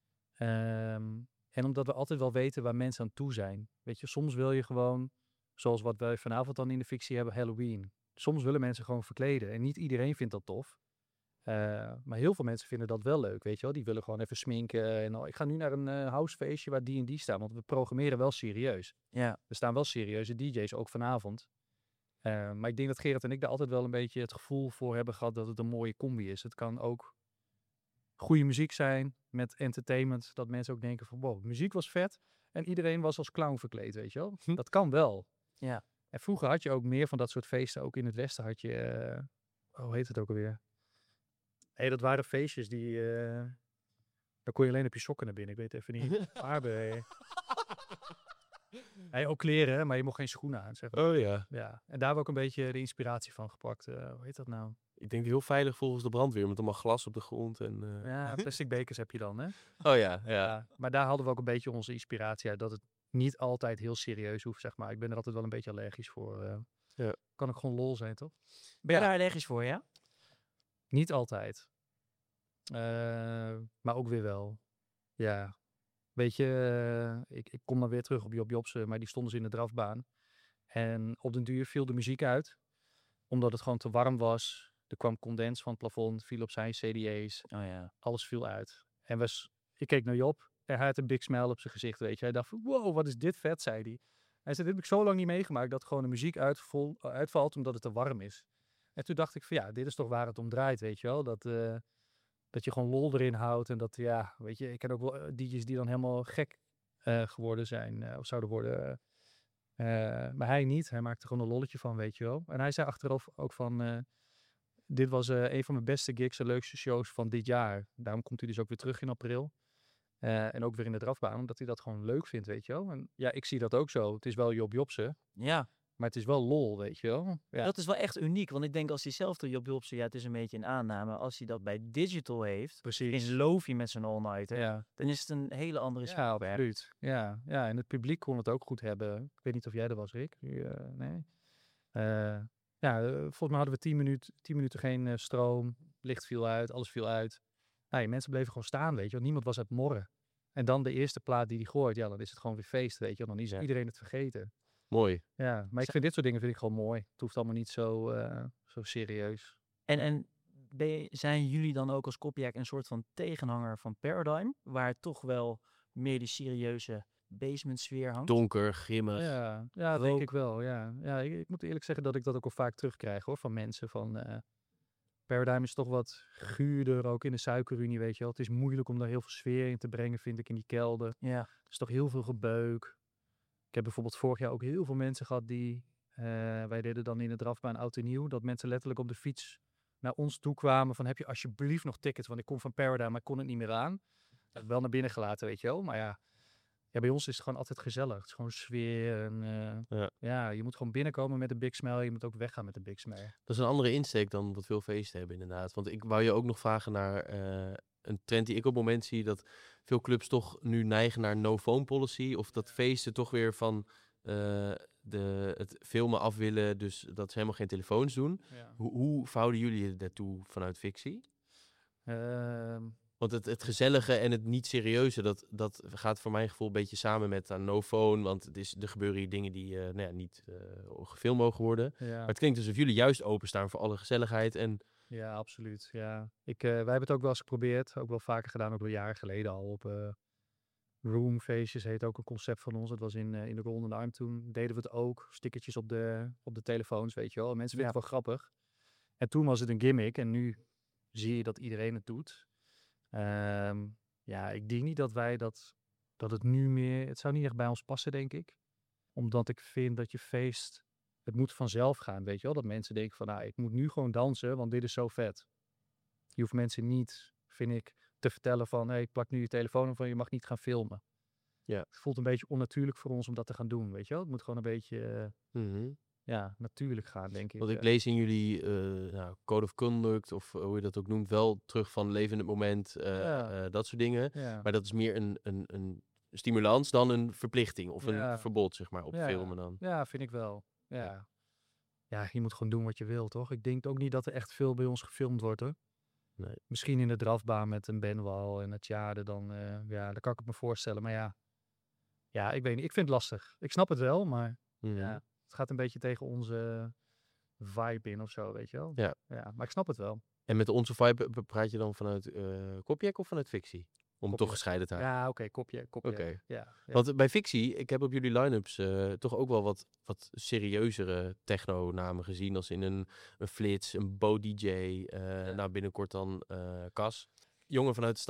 En omdat we altijd wel weten waar mensen aan toe zijn. Weet je, soms wil je gewoon, zoals wat wij vanavond dan in de fictie hebben, Halloween. Soms willen mensen gewoon verkleden en niet iedereen vindt dat tof. Maar heel veel mensen vinden dat wel leuk, weet je wel. Die willen gewoon even sminken. En ik ga nu naar een housefeestje waar die en die staan. Want we programmeren wel serieus. Ja. Er staan wel serieuze DJ's, ook vanavond. Maar ik denk dat Gerrit en ik daar altijd wel een beetje het gevoel voor hebben gehad dat het een mooie combi is. Het kan ook goede muziek zijn met entertainment. Dat mensen ook denken van, wow, muziek was vet. En iedereen was als clown verkleed, weet je wel. Dat kan wel. Ja. En vroeger had je ook meer van dat soort feesten. Ook in het Westen had je... hoe heet het ook alweer? Nee, dat waren feestjes die... daar kon je alleen op je sokken naar binnen. Ik weet even niet. Hey, ook kleren, hè, maar je mocht geen schoenen aan. Zeg maar. Oh ja. Ja. En daar hebben we ook een beetje de inspiratie van gepakt. Hoe heet dat nou? Ik denk heel veilig volgens de brandweer. Met allemaal glas op de grond. En, Ja, plastic bekers heb je dan, hè? Oh ja. Ja. Maar daar hadden we ook een beetje onze inspiratie uit. Dat het niet altijd heel serieus hoeft, zeg maar. Ik ben er altijd wel een beetje allergisch voor. Ja. Kan ook gewoon lol zijn, toch? Ben je daar allergisch voor, ja? Niet altijd. Maar ook weer wel. Ja. Weet je, ik kom dan weer terug op Job Jobsen, maar die stonden ze in de drafbaan. En op den duur viel de muziek uit, omdat het gewoon te warm was. Er kwam condens van het plafond, viel op zijn CD's. Oh ja. Alles viel uit. En ik keek naar Job en hij had een big smile op zijn gezicht, weet je. Hij dacht van, wow, wat is dit vet, zei hij. Hij zei, dit heb ik zo lang niet meegemaakt, dat gewoon de muziek uitvalt omdat het te warm is. En toen dacht ik van, ja, dit is toch waar het om draait, weet je wel. Dat je gewoon lol erin houdt en dat, ja, weet je, ik ken ook wel DJ's die dan helemaal gek geworden zijn of zouden worden. Maar hij niet. Hij maakte gewoon een lolletje van, weet je wel. En hij zei achteraf ook van, dit was een van mijn beste gigs en leukste shows van dit jaar. Daarom komt hij dus ook weer terug in april. En ook weer in de drafbaan, omdat hij dat gewoon leuk vindt, weet je wel. En ja, ik zie dat ook zo. Het is wel Job Jobsen, Ja, maar het is wel lol, weet je wel. Ja. dat is wel echt uniek. Want ik denk als diezelfde Job Jobsen, ja, het is een beetje een aanname. Als hij dat bij Digital heeft, Precies. in Lofi met zijn all-nighter, Ja. dan is het een hele andere Ja, sfeer. absoluut. Ja, ja, en het publiek kon het ook goed hebben. Ik weet niet of jij er was, Rick. Nee. Volgens mij hadden we 10 minuten geen stroom. Licht viel uit, alles viel uit. Nou, mensen bleven gewoon staan, weet je. Want niemand was aan het morren. En dan de eerste plaat die gooit, ja, dan is het gewoon weer feest, weet je. Dan is iedereen het vergeten. Mooi. Ja, maar ik vind dit soort dingen vind ik gewoon mooi. Het hoeft allemaal niet zo serieus. En zijn jullie dan ook als Kopjak een soort van tegenhanger van Paradigm? Waar toch wel meer die serieuze basement sfeer hangt? Donker, grimmig. Ja, dat denk ik wel. Ja, ik moet eerlijk zeggen dat ik dat ook al vaak terugkrijg hoor, van mensen. Paradigm is toch wat guurder, ook in de Suikerunie, weet je wel. Het is moeilijk om daar heel veel sfeer in te brengen, vind ik, in die kelder. Ja. Er is toch heel veel gebeuk. Ik heb bijvoorbeeld vorig jaar ook heel veel mensen gehad die... wij deden dan in de drafbaan oud en nieuw. Dat mensen letterlijk op de fiets naar ons toe kwamen van... heb je alsjeblieft nog tickets? Want ik kom van Paradigm, maar ik kon het niet meer aan. Dat heb ik wel naar binnen gelaten, weet je wel. Maar ja, bij ons is het gewoon altijd gezellig. Het is gewoon sfeer. En, je moet gewoon binnenkomen met een big smile. Je moet ook weggaan met een big smile. Dat is een andere insteek dan wat veel feesten hebben inderdaad. Want ik wou je ook nog vragen naar een trend die ik op het moment zie... dat veel clubs toch nu neigen naar no-phone policy. Of dat feesten toch weer van het filmen af willen. Dus dat ze helemaal geen telefoons doen. Ja. Hoe verhouden jullie je daartoe vanuit fictie? Ehm, Want het gezellige en het niet serieuze, dat gaat voor mijn gevoel een beetje samen met no phone. Want er gebeuren hier dingen die niet gefilmd mogen worden. ja. Maar het klinkt alsof jullie juist openstaan voor alle gezelligheid. En Ja, absoluut. Ja. Wij hebben het ook wel eens geprobeerd. Ook wel vaker gedaan, ook wel jaren geleden al. Op roomfeestjes heet ook een concept van ons. Het was in de Golden Arm toen. Deden we het ook. Stickertjes op de telefoons, weet je wel. En mensen vinden het wel grappig. En toen was het een gimmick. En nu zie je dat iedereen het doet. Ik denk niet dat wij dat het nu meer... Het zou niet echt bij ons passen, denk ik. Omdat ik vind dat je feest... Het moet vanzelf gaan, weet je wel. Dat mensen denken van, ik moet nu gewoon dansen, want dit is zo vet. Je hoeft mensen niet, vind ik, te vertellen van... ik plak nu je telefoon op van je mag niet gaan filmen. Ja. Het voelt een beetje onnatuurlijk voor ons om dat te gaan doen, weet je wel. Het moet gewoon een beetje natuurlijk gaan, denk ik. Want ik lees in jullie code of conduct, of hoe je dat ook noemt, wel terug van leven in het moment, dat soort dingen. Ja. Maar dat is meer een stimulans dan een verplichting of een verbod, zeg maar, op filmen dan. Ja, vind ik wel. Ja, je moet gewoon doen wat je wil, toch? Ik denk ook niet dat er echt veel bij ons gefilmd wordt, hoor. Nee. Misschien in de drafbaan met een Benwal en het Tjade, dan daar kan ik het me voorstellen. Maar ja, ik weet niet. Ik vind het lastig. Ik snap het wel, maar het gaat een beetje tegen onze vibe in of zo, weet je wel. Ja. Maar ik snap het wel. En met onze vibe praat je dan vanuit Kopjak of vanuit fictie? Om het toch gescheiden te houden. Ja, oké, kopje. Oké. Ja. Want bij fictie, ik heb op jullie line-ups toch ook wel wat serieuzere techno-namen gezien. Als in een Flits, een Bo DJ, binnenkort dan Cas. Jongen vanuit de stad.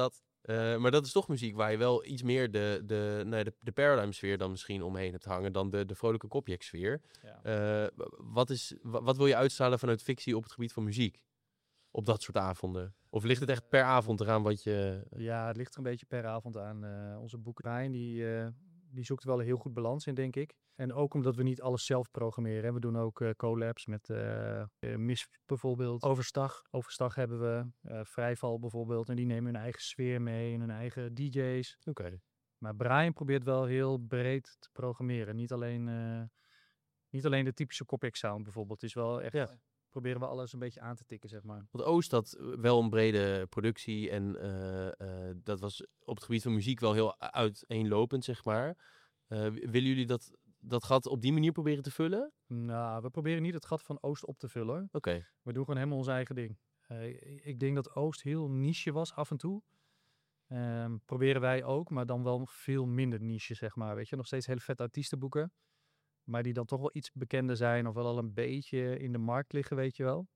Maar dat is toch muziek waar je wel iets meer de paradigm-sfeer dan misschien omheen hebt hangen dan de vrolijke Kopjek-sfeer. Ja. Wat wil je uitstralen vanuit fictie op het gebied van muziek? Op dat soort avonden? Of ligt het echt per avond eraan wat je... Ja, het ligt er een beetje per avond aan. Onze boekerij die zoekt wel een heel goed balans in, denk ik. En ook omdat we niet alles zelf programmeren. Hè. We doen ook collabs met Mis bijvoorbeeld. Overstag hebben we. Vrijval bijvoorbeeld. En die nemen hun eigen sfeer mee en hun eigen DJ's. Oké. Maar Brian probeert wel heel breed te programmeren. Niet alleen de typische Kopjek sound bijvoorbeeld. Het is wel echt... Ja. Proberen we alles een beetje aan te tikken, zeg maar. Want Oost had wel een brede productie en dat was op het gebied van muziek wel heel uiteenlopend, zeg maar. Willen jullie dat gat op die manier proberen te vullen? Nou, we proberen niet het gat van Oost op te vullen, hoor. Oké. We doen gewoon helemaal ons eigen ding. Ik denk dat Oost heel niche was af en toe. Proberen wij ook, maar dan wel veel minder niche, zeg maar. Weet je, nog steeds hele vette artiesten boeken. Maar die dan toch wel iets bekender zijn of wel al een beetje in de markt liggen, weet je wel.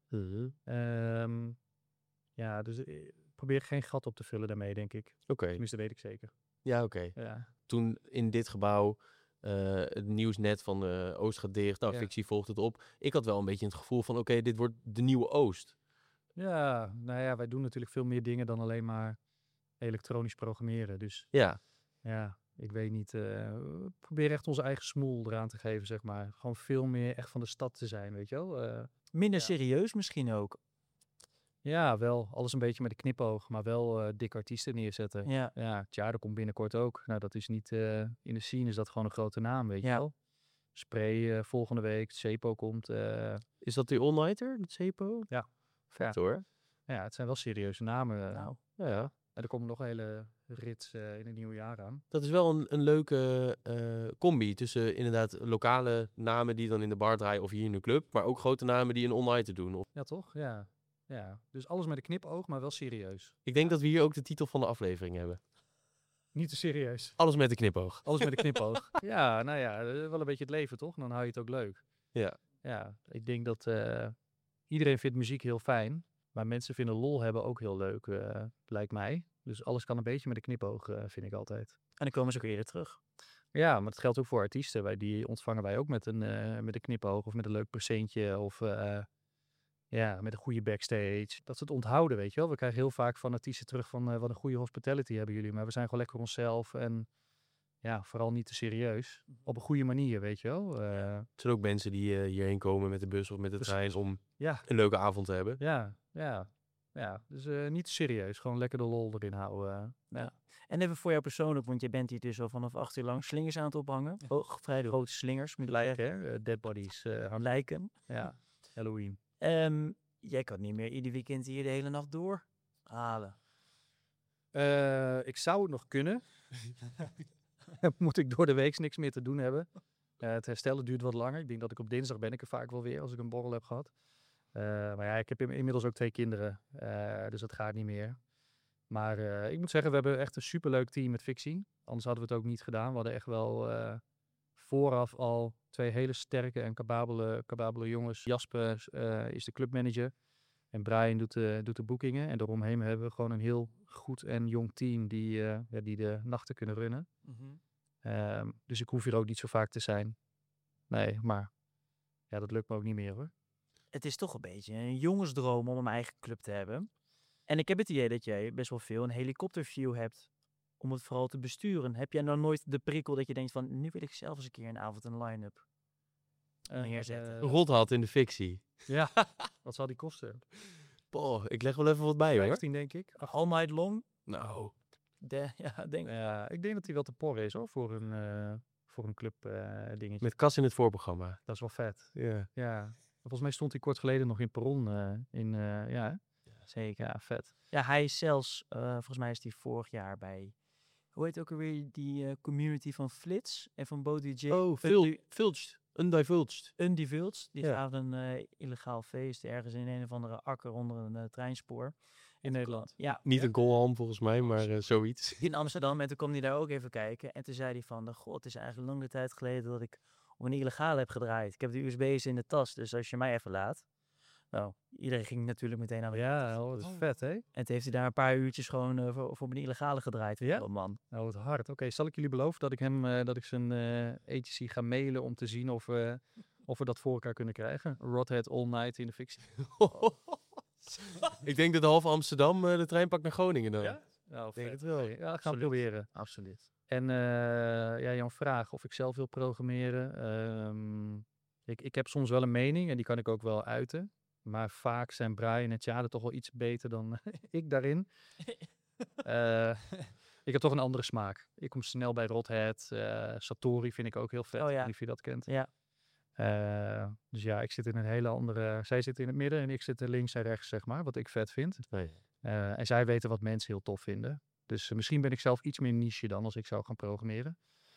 Ja, dus probeer geen gat op te vullen daarmee, denk ik. Oké. Tenminste, weet ik zeker. Ja, oké. Ja. Toen in dit gebouw het nieuwsnet van Oost gaat dicht, nou, Ja. fictie volgt het op. Ik had wel een beetje het gevoel van, oké, dit wordt de nieuwe Oost. Ja, nou ja, wij doen natuurlijk veel meer dingen dan alleen maar elektronisch programmeren. Dus Ja. ja, ik weet niet. We proberen echt onze eigen smoel eraan te geven, zeg maar. Gewoon veel meer echt van de stad te zijn, weet je wel. Minder Ja. serieus misschien ook. Ja, wel. Alles een beetje met een knipoog, maar wel dikke artiesten neerzetten. Ja. Ja, Tjade komt binnenkort ook. Nou, dat is niet... in de scene is dat gewoon een grote naam, weet je Ja. wel. Spray volgende week. Sepo komt. Is dat die all-nighter, dat Sepo? Ja. Vet hoor. Ja, het zijn wel serieuze namen. Nou, Ja. En er komt nog een hele rit in het nieuwe jaar aan. Dat is wel een leuke combi tussen inderdaad lokale namen die dan in de bar draaien of hier in de club, maar ook grote namen die een all-nighter doen. Of... Ja, toch? Ja. Ja. Dus alles met een knipoog, maar wel serieus. Ik denk dat we hier ook de titel van de aflevering hebben. Niet te serieus. Alles met een knipoog. Alles met een knipoog. Ja, nou ja, wel een beetje het leven, toch? Dan hou je het ook leuk. Ja. Ja, ik denk dat iedereen vindt muziek heel fijn. Maar mensen vinden lol hebben ook heel leuk, lijkt mij. Dus alles kan een beetje met een knipoog, vind ik altijd. en dan komen ze ook eerder terug. Ja, maar dat geldt ook voor artiesten. Die ontvangen wij ook met een knipoog of met een leuk presentje of ja, met een goede backstage. Dat ze het onthouden, weet je wel. We krijgen heel vaak van artiesten terug van wat een goede hospitality hebben jullie. Maar we zijn gewoon lekker onszelf en ja, vooral niet te serieus. Op een goede manier, weet je wel. Er zijn ook mensen die hierheen komen met de bus of met de Precies. trein om Ja, een leuke avond te hebben. ja. Dus niet te serieus. Gewoon lekker de lol erin houden. En even voor jou persoonlijk, want je bent hier dus al vanaf 8 uur lang slingers aan het ophangen. Oh, vrij grote slingers, moet ik Lijken, zeggen. hè? Dead bodies. Lijken. Ja, Halloween. Jij kan niet meer ieder weekend hier de hele nacht door halen. Ik zou het nog kunnen. Moet ik door de week niks meer te doen hebben. Het herstellen duurt wat langer. Ik denk dat ik op dinsdag ben ik er vaak wel weer als ik een borrel heb gehad. Maar ja, ik heb inmiddels ook 2 kinderen. Dus dat gaat niet meer. Maar ik moet zeggen, we hebben echt een superleuk team met fictie. Anders hadden we het ook niet gedaan. We hadden echt wel vooraf al 2 hele sterke en capabele jongens. Jasper is de clubmanager. En Brian doet de boekingen. En daaromheen hebben we gewoon een heel goed en jong team die de nachten kunnen runnen. Dus ik hoef hier ook niet zo vaak te zijn. Nee, maar ja, dat lukt me ook niet meer hoor. Het is toch een beetje een jongensdroom om een eigen club te hebben. En ik heb het idee dat jij best wel veel een helikopterview hebt om het vooral te besturen. Heb jij nou nooit de prikkel dat je denkt van, nu wil ik zelf eens een keer een avond een line-up neerzetten? Rot had in de fictie. Ja, wat zal die kosten? Boah, ik leg wel even wat bij hoor. 15 denk ik. All night long? Nou, Ja, denk ik. Ja, ik denk dat die wel te porren is hoor, voor een club dingetje. met Cas in het voorprogramma. Dat is wel vet. Ja. Ja, volgens mij stond hij kort geleden nog in Perron. Ja, hè? Zeker. Ja, vet. Ja, hij is zelfs, volgens mij is hij vorig jaar bij, hoe heet ook alweer die community van Flits en van Bo DJ? Oh, Filched. Undivulged. Undivulged. Die Ja. gaven een illegaal feest ergens in een of andere akker onder een treinspoor. In Nederland. Ja, Niet een Golham volgens mij, maar zoiets. in Amsterdam. En toen kwam hij daar ook even kijken. En toen zei hij van, god, het is eigenlijk lange tijd geleden dat ik op een illegale heb gedraaid. Ik heb de USB's in de tas, dus als je mij even laat, Nou, iedereen ging natuurlijk meteen aan de Ja, dat is vet, hè? En toen heeft hij daar een paar uurtjes gewoon voor mijn illegale gedraaid. Ja? Oh, man. Nou, wat hard. Oké, zal ik jullie beloven dat ik dat ik zijn agency ga mailen om te zien of we dat voor elkaar kunnen krijgen? Rodhead All Night in de fictie. Ik denk dat half Amsterdam de trein pakt naar Groningen dan. Ja? Nou, denk vet. het wel. Oké, ja, gaan we Absoluut. proberen. Absoluut. En ja, jouw vraag of ik zelf wil programmeren. Ik heb soms wel een mening en die kan ik ook wel uiten. Maar vaak zijn Brian en Tjade toch wel iets beter dan ik daarin. Ik heb toch een andere smaak. Ik kom snel bij Rodhead. Satori vind ik ook heel vet. Oh, Ik ja. weet niet of je dat kent. Ja. Dus ja, ik zit in een hele andere... Zij zit in het midden en ik zit er links en rechts, zeg maar. Wat ik vet vind. En zij weten wat mensen heel tof vinden. Dus misschien ben ik zelf iets meer niche dan als ik zou gaan programmeren.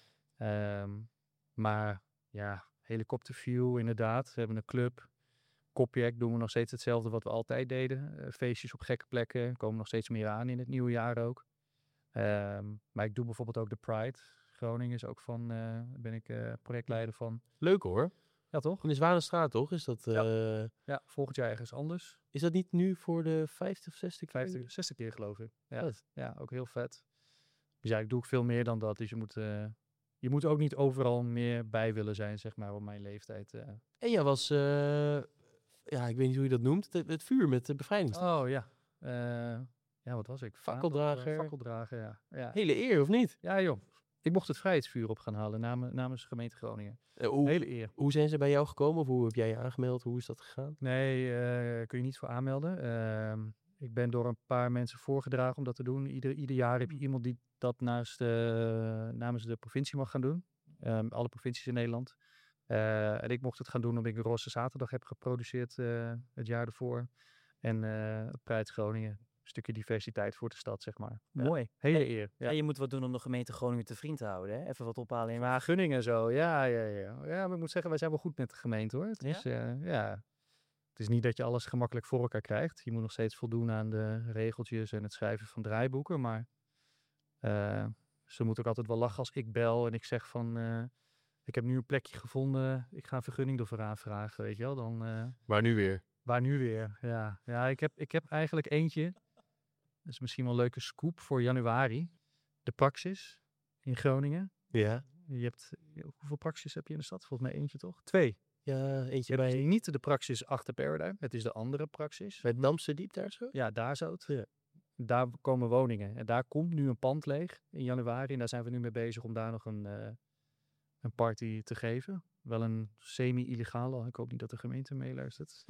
Maar ja, helikopterview inderdaad. We hebben een club. Kopjek doen we nog steeds hetzelfde wat we altijd deden. Feestjes op gekke plekken. Komen nog steeds meer aan in het nieuwe jaar ook. Maar ik doe bijvoorbeeld ook de Pride. Groningen is ook van, ben ik projectleider van. Leuk hoor. Ja, toch? In de Zwanenstraat toch? Is dat, Ja, volgend jaar ergens anders. is dat niet nu voor de 50 of 60 keer? 50, 60 keer geloof ik. Ja. Vet. Ja, ook heel vet. Dus ja, ik doe ook veel meer dan dat. Dus je moet ook niet overal meer bij willen zijn, zeg maar, op mijn leeftijd. En jij was, ja, ik weet niet hoe je dat noemt, het vuur met de bevrijdingsdag. Oh ja. Ja, wat was ik? Fakkeldrager. Fakkeldrager, ja. Ja. Hele eer, of niet? Ja, joh. Ik mocht het vrijheidsvuur op gaan halen namens gemeente Groningen. Hele eer. Hoe zijn ze bij jou gekomen? Of hoe heb jij je aangemeld? Hoe is dat gegaan? Nee, kun je niet voor aanmelden. Ik ben door een paar mensen voorgedragen om dat te doen. Ieder jaar heb je iemand die dat namens de provincie mag gaan doen. Alle provincies in Nederland. En ik mocht het gaan doen omdat ik een Roze Zaterdag heb geproduceerd het jaar ervoor. En Pride Groningen. Een stukje diversiteit voor de stad, zeg maar. Ja. Mooi. Hele eer. Ja. En je moet wat doen om de gemeente Groningen te vriend te houden. Hè? Even wat ophalen in Wagen. Gunningen en zo, ja. Ja, maar ik moet zeggen, wij zijn wel goed met de gemeente, hoor. Het is, ja. Het is niet dat je alles gemakkelijk voor elkaar krijgt. Je moet nog steeds voldoen aan de regeltjes en het schrijven van draaiboeken. Maar ze moeten ook altijd wel lachen als ik bel en ik zeg van... ik heb nu een plekje gevonden, ik ga een vergunning ervoor aanvragen, weet je wel. Dan, Maar nu weer. waar nu weer? Ja, ik heb eigenlijk eentje. Dat is misschien wel een leuke scoop voor januari. De Praxis in Groningen. Ja. Je hebt, hoeveel Praxis heb je in de stad? Volgens mij eentje, toch? 2. Ja, eentje Je hebt bij niet de Praxis achter Paradigm. Het is de andere Praxis. het Namse Diep daar zo. Ja, daar zo. Ja. Daar komen woningen. En daar komt nu een pand leeg in januari. En daar zijn we nu mee bezig om daar nog een party te geven. Wel een semi-illegale. Ik hoop niet dat de gemeente meeluistert.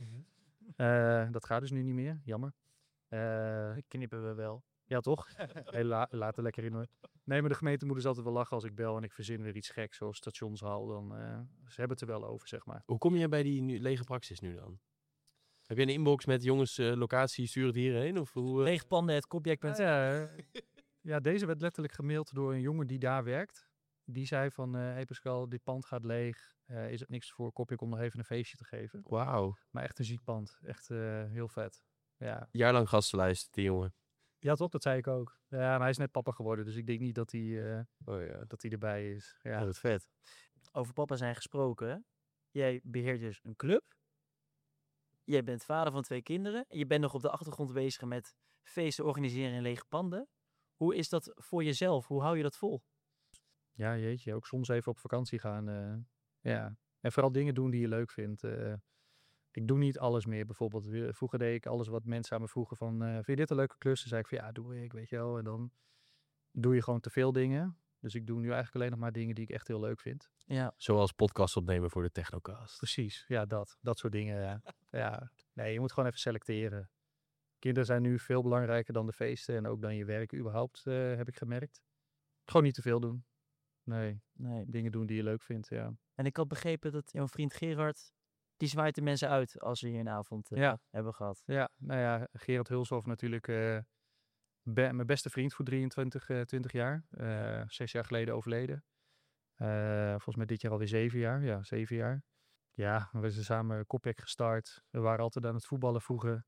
Dat gaat dus nu niet meer. Jammer. Knippen we wel. Ja, toch? Hey, laat er lekker in, hoor. Nee, maar de gemeente moet dus altijd wel lachen als ik bel en ik verzin weer iets geks, zoals stationshal. Dan, ze hebben het er wel over, zeg maar. Hoe kom je bij die lege praxis nu dan? Heb je een inbox met jongens, locatie, stuur het hierheen? Of hoe? Leegpanden.kopjek.nl. Ja, deze werd letterlijk gemaild door een jongen die daar werkt. Die zei van, hey Pascal, dit pand gaat leeg. Is het niks voor Kopjek om nog even een feestje te geven? Wauw. Maar echt een ziek pand. Echt heel vet. Ja. Jaarlang gastenlijst, die jongen. Ja, toch? Dat zei ik ook. Ja, maar hij is net papa geworden, dus ik denk niet dat hij, Oh ja. dat hij erbij is. Ja. Ja, wat vet. Over papa zijn gesproken. Jij beheert dus een club. Jij bent vader van 2 kinderen. Je bent nog op de achtergrond bezig met feesten organiseren in lege panden. Hoe is dat voor jezelf? Hoe hou je dat vol? Ja, jeetje. Ook soms even op vakantie gaan. Ja. En vooral dingen doen die je leuk vindt. Ik doe niet alles meer. Bijvoorbeeld, vroeger deed ik alles wat mensen aan me vroegen van... vind je dit een leuke klus? Dan zei ik van ja, doe ik, weet je wel. En dan doe je gewoon te veel dingen. Dus ik doe nu eigenlijk alleen nog maar dingen die ik echt heel leuk vind. Ja. Zoals podcast opnemen voor de Technocast. Precies, ja, dat soort dingen. Ja. Ja. Nee, je moet gewoon even selecteren. Kinderen zijn nu veel belangrijker dan de feesten en ook dan je werk überhaupt, heb ik gemerkt. Gewoon niet te veel doen. Nee, dingen doen die je leuk vindt, ja. En ik had begrepen dat jouw vriend Gerard, die zwaait de mensen uit als ze hier een avond hebben gehad. Ja, nou ja, Gerard Hulshoff natuurlijk mijn beste vriend voor 20 jaar. 6 jaar geleden overleden. Volgens mij dit jaar alweer 7 jaar. Ja, 7 jaar. Ja, we zijn samen Kopjek gestart. We waren altijd aan het voetballen vroeger.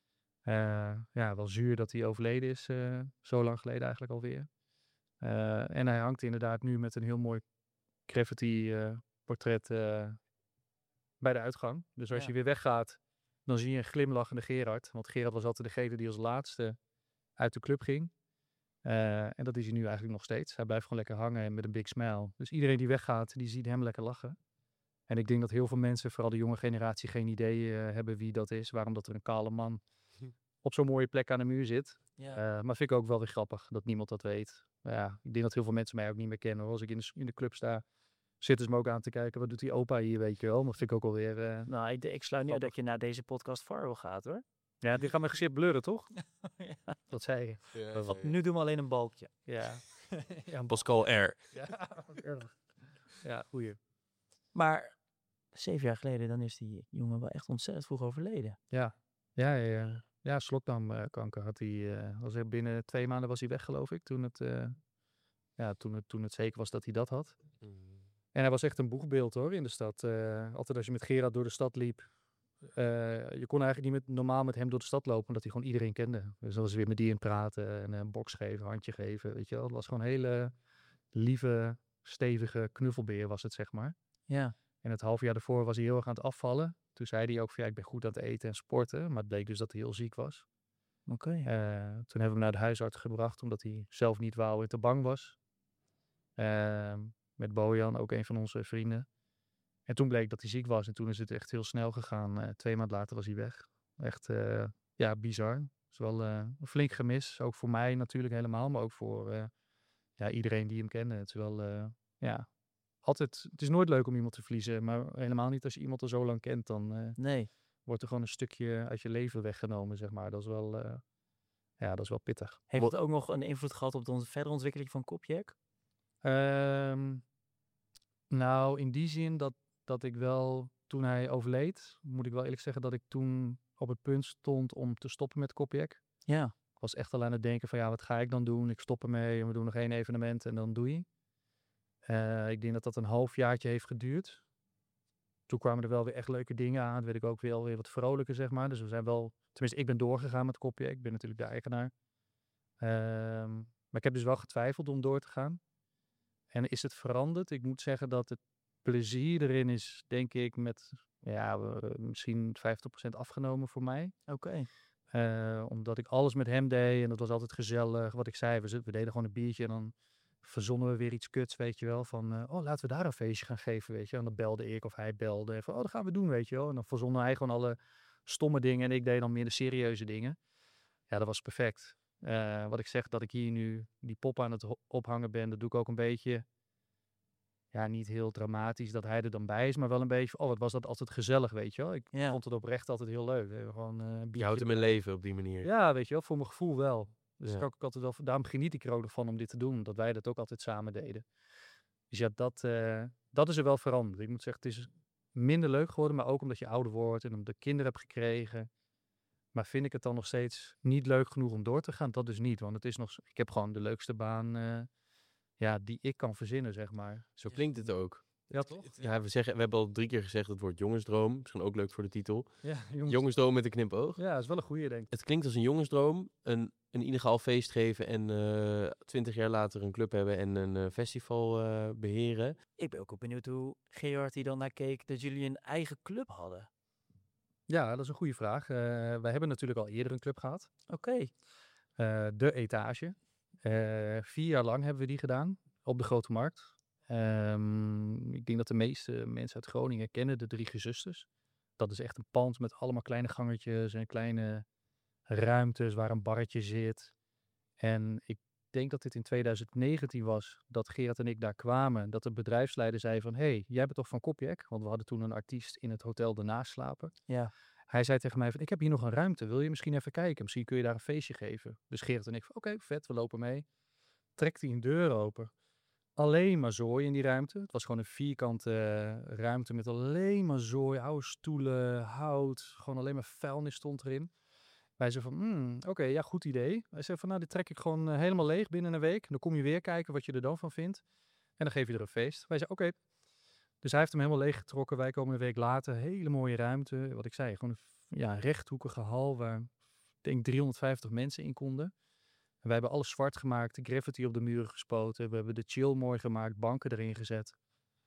Ja, wel zuur dat hij overleden is. Zo lang geleden eigenlijk alweer. En hij hangt inderdaad nu met een heel mooi graffiti portret bij de uitgang. Dus als je weer weggaat, dan zie je een glimlachende Gerard. Want Gerard was altijd degene die als laatste uit de club ging. En dat is hij nu eigenlijk nog steeds. Hij blijft gewoon lekker hangen met een big smile. Dus iedereen die weggaat, die ziet hem lekker lachen. En ik denk dat heel veel mensen, vooral de jonge generatie, geen idee hebben wie dat is. Waarom dat er een kale man op zo'n mooie plek aan de muur zit. Ja. Maar vind ik ook wel weer grappig dat niemand dat weet. Maar ja, ik denk dat heel veel mensen mij ook niet meer kennen. Hoor. Als ik in de club sta, zitten ze me ook aan te kijken. Wat doet die opa hier, weet je wel. Dat vind ik ook alweer... Nou, ik sluit niet uit grappig. dat je naar deze podcast viral gaat, hoor. Ja, die gaat mijn gezicht blurren, toch? Ja. Dat zei je. Want nu doen we alleen een balkje. Ja. Ja, Pascal R. ja, erg. Ja, goeie. Maar 7 jaar geleden, dan is die jongen wel echt ontzettend vroeg overleden. Ja, slokdarmkanker had hij. Binnen 2 maanden was hij weg, geloof ik. Toen het zeker was dat hij dat had. En hij was echt een boegbeeld hoor in de stad. Altijd als je met Gerard door de stad liep. Je kon eigenlijk niet normaal met hem door de stad lopen, omdat hij gewoon iedereen kende. Dus dan was hij weer met die in praten en een box geven, handje geven, weet je wel. Het was gewoon een hele lieve, stevige knuffelbeer was het, zeg maar. Ja. En het half jaar daarvoor was hij heel erg aan het afvallen. Toen zei hij ook van ja, ik ben goed aan het eten en sporten. Maar het bleek dus dat hij heel ziek was. Oké. Toen hebben we hem naar de huisarts gebracht, omdat hij zelf niet wou en te bang was. Met Bojan, ook een van onze vrienden. En toen bleek dat hij ziek was en toen is het echt heel snel gegaan. 2 maanden later was hij weg. Echt, bizar. Het is wel een flink gemis. Ook voor mij natuurlijk helemaal, maar ook voor iedereen die hem kende. Het is wel, altijd, het is nooit leuk om iemand te verliezen, maar helemaal niet als je iemand al zo lang kent. Dan Nee. wordt er gewoon een stukje uit je leven weggenomen, zeg maar. Dat is wel, dat is wel pittig. Heeft het ook nog een invloed gehad op de verdere ontwikkeling van Kopjek? Nou, in die zin dat ik wel, toen hij overleed, moet ik wel eerlijk zeggen dat ik toen op het punt stond om te stoppen met Kopjek. Ja. Ik was echt al aan het denken van ja, wat ga ik dan doen? Ik stop ermee en we doen nog 1 evenement en dan doe je. Ik denk dat dat een halfjaartje heeft geduurd. Toen kwamen er wel weer echt leuke dingen aan. Toen werd ik ook weer wat vrolijker, zeg maar. Dus we zijn wel, tenminste ik ben doorgegaan met Kopjek. Ik ben natuurlijk de eigenaar. Maar ik heb dus wel getwijfeld om door te gaan. En is het veranderd? Ik moet zeggen dat het plezier erin is, denk ik, met misschien 50% afgenomen voor mij. Oké. Omdat ik alles met hem deed en dat was altijd gezellig. Wat ik zei, we deden gewoon een biertje en dan verzonnen we weer iets kuts, weet je wel. Van, laten we daar een feestje gaan geven, weet je. En dan belde ik of hij belde. En van, dat gaan we doen, weet je wel. En dan verzonnen hij gewoon alle stomme dingen en ik deed dan meer de serieuze dingen. Ja, dat was perfect. Wat ik zeg, dat ik hier nu die pop aan het ophangen ben, dat doe ik ook een beetje, ja, niet heel dramatisch dat hij er dan bij is, maar wel een beetje, wat was dat altijd gezellig, weet je wel. Ik vond het oprecht altijd heel leuk. Gewoon, Je houdt hem in leven op die manier. Ja, weet je wel, voor mijn gevoel wel. Dus Ja. ik ook altijd wel, daarom geniet ik er ook nog van om dit te doen, dat wij dat ook altijd samen deden. Dus ja, dat is er wel veranderd. Ik moet zeggen, het is minder leuk geworden, maar ook omdat je ouder wordt en omdat ik kinderen heb gekregen. Maar vind ik het dan nog steeds niet leuk genoeg om door te gaan? Dat dus niet, want het is nog, ik heb gewoon de leukste baan die ik kan verzinnen, zeg maar. Zo klinkt het ook. Ja, toch? Ja, we hebben al 3 keer gezegd het woord jongensdroom. Misschien ook leuk voor de titel. Ja, Jongensdroom met een knipoog. Ja, dat is wel een goeie, denk ik. Het klinkt als een jongensdroom. Een illegaal feest geven en 20 jaar later een club hebben en een festival beheren. Ik ben ook wel benieuwd hoe Gerard hier dan naar keek dat jullie een eigen club hadden. Ja, dat is een goede vraag. Wij hebben natuurlijk al eerder een club gehad. Oké. De Etage. 4 jaar lang hebben we die gedaan op de Grote Markt. Ik denk dat de meeste mensen uit Groningen kennen de 3 Gezusters. Dat is echt een pand met allemaal kleine gangetjes en kleine ruimtes waar een barretje zit. En ik denk dat dit in 2019 was, dat Gerard en ik daar kwamen. Dat de bedrijfsleider zei van, hey, jij bent toch van Kopjek? Want we hadden toen een artiest in het hotel ernaast slapen. Ja. Hij zei tegen mij van, ik heb hier nog een ruimte. Wil je misschien even kijken? Misschien kun je daar een feestje geven. Dus Gerard en ik van, oké, vet, we lopen mee. Trekt hij een deur open. Alleen maar zooi in die ruimte. Het was gewoon een vierkante ruimte met alleen maar zooi, oude stoelen, hout. Gewoon alleen maar vuilnis stond erin. Wij zeiden van, oké, ja, goed idee. Hij zei van, nou, dit trek ik gewoon helemaal leeg binnen een week. Dan kom je weer kijken wat je er dan van vindt. En dan geef je er een feest. Wij zeiden, oké. Dus hij heeft hem helemaal leeggetrokken. Wij komen een week later, hele mooie ruimte. Wat ik zei, gewoon een rechthoekige hal waar, ik denk, 350 mensen in konden. En wij hebben alles zwart gemaakt, de graffiti op de muren gespoten. We hebben de chill mooi gemaakt, banken erin gezet.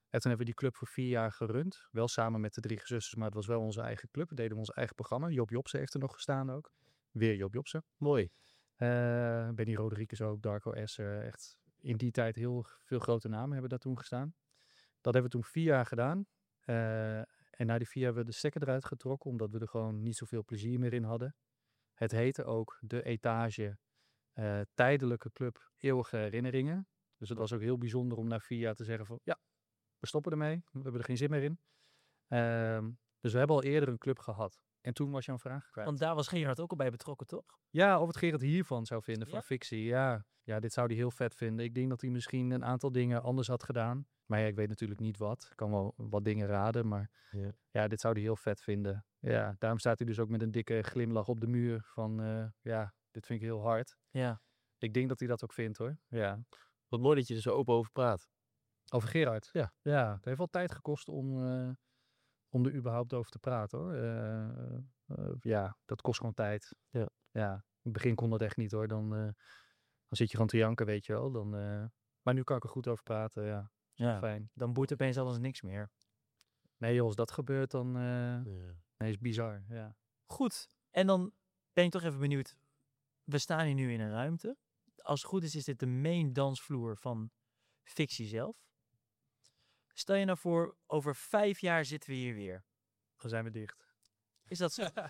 En toen hebben we die club voor 4 jaar gerund. Wel samen met de 3 zusters, maar het was wel onze eigen club. We deden ons eigen programma. Job Jobsen heeft er nog gestaan ook. Weer Job Jobsen. Mooi. Benny Rodriguez ook, Darko Esser. Echt in die tijd heel veel grote namen hebben daar toen gestaan. Dat hebben we toen 4 jaar gedaan. En na die 4 jaar hebben we de stekker eruit getrokken, omdat we er gewoon niet zoveel plezier meer in hadden. Het heette ook de Etage Tijdelijke Club Eeuwige Herinneringen. Dus het was ook heel bijzonder om na 4 jaar te zeggen van ja, we stoppen ermee. We hebben er geen zin meer in. Dus we hebben al eerder een club gehad. En toen was jouw vraag kwijt. Want daar was Gerard ook al bij betrokken, toch? Ja, of het Gerard hiervan zou vinden, van Ja? fictie. Ja, dit zou hij heel vet vinden. Ik denk dat hij misschien een aantal dingen anders had gedaan. Maar ja, ik weet natuurlijk niet wat. Ik kan wel wat dingen raden, maar ja, dit zou hij heel vet vinden. Ja, daarom staat hij dus ook met een dikke glimlach op de muur van, dit vind ik heel hard. Ja. Ik denk dat hij dat ook vindt, hoor. Ja. Wat mooi dat je er zo open over praat. Over Gerard? Ja. Ja, het heeft wel tijd gekost om er überhaupt over te praten, hoor. Ja, dat kost gewoon tijd. Ja. Ja, in het begin kon dat echt niet, hoor. Dan zit je gewoon te janken, weet je wel. Maar nu kan ik er goed over praten, ja. Ja. Fijn. Dan boeit opeens alles niks meer. Nee, joh, als dat gebeurt, dan Ja. nee, is bizar, ja. Goed. En dan ben ik toch even benieuwd. We staan hier nu in een ruimte. Als het goed is dit de main dansvloer van fictie zelf. Stel je nou voor, over 5 jaar zitten we hier weer. Dan zijn we dicht. Is dat zo?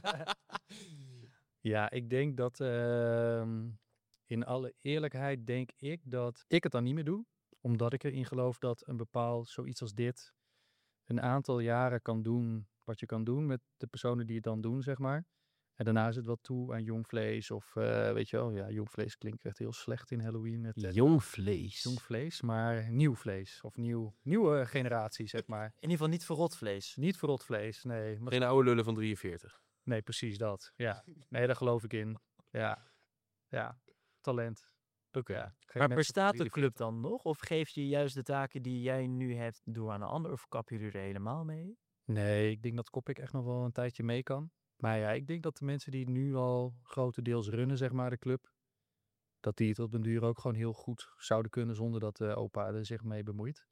Ja, ik denk dat, in alle eerlijkheid, denk ik dat ik het dan niet meer doe. Omdat ik erin geloof dat een bepaald zoiets als dit een aantal jaren kan doen wat je kan doen met de personen die het dan doen, zeg maar. En daarna is het wel toe aan jong vlees of, weet je wel, ja, jong vlees klinkt echt heel slecht in Halloween. Jong vlees. Jong vlees, maar nieuw vlees. Of nieuwe generatie, zeg maar. In ieder geval niet verrot vlees. Niet verrot vlees, nee. Maar Geen oude lullen van 43. nee, precies dat. Ja. Nee, daar geloof ik in. Ja. Ja. Talent. Oké. Ja. Geen Maar mensen bestaat van de club dan nog? Of geef je juist de taken die jij nu hebt door aan een ander? Of kappen jullie er helemaal mee? Nee, ik denk dat Koppik echt nog wel een tijdje mee kan. Maar ja, ik denk dat de mensen die nu al grotendeels runnen, zeg maar, de club, dat die het op den duur ook gewoon heel goed zouden kunnen zonder dat opa er zich mee bemoeit.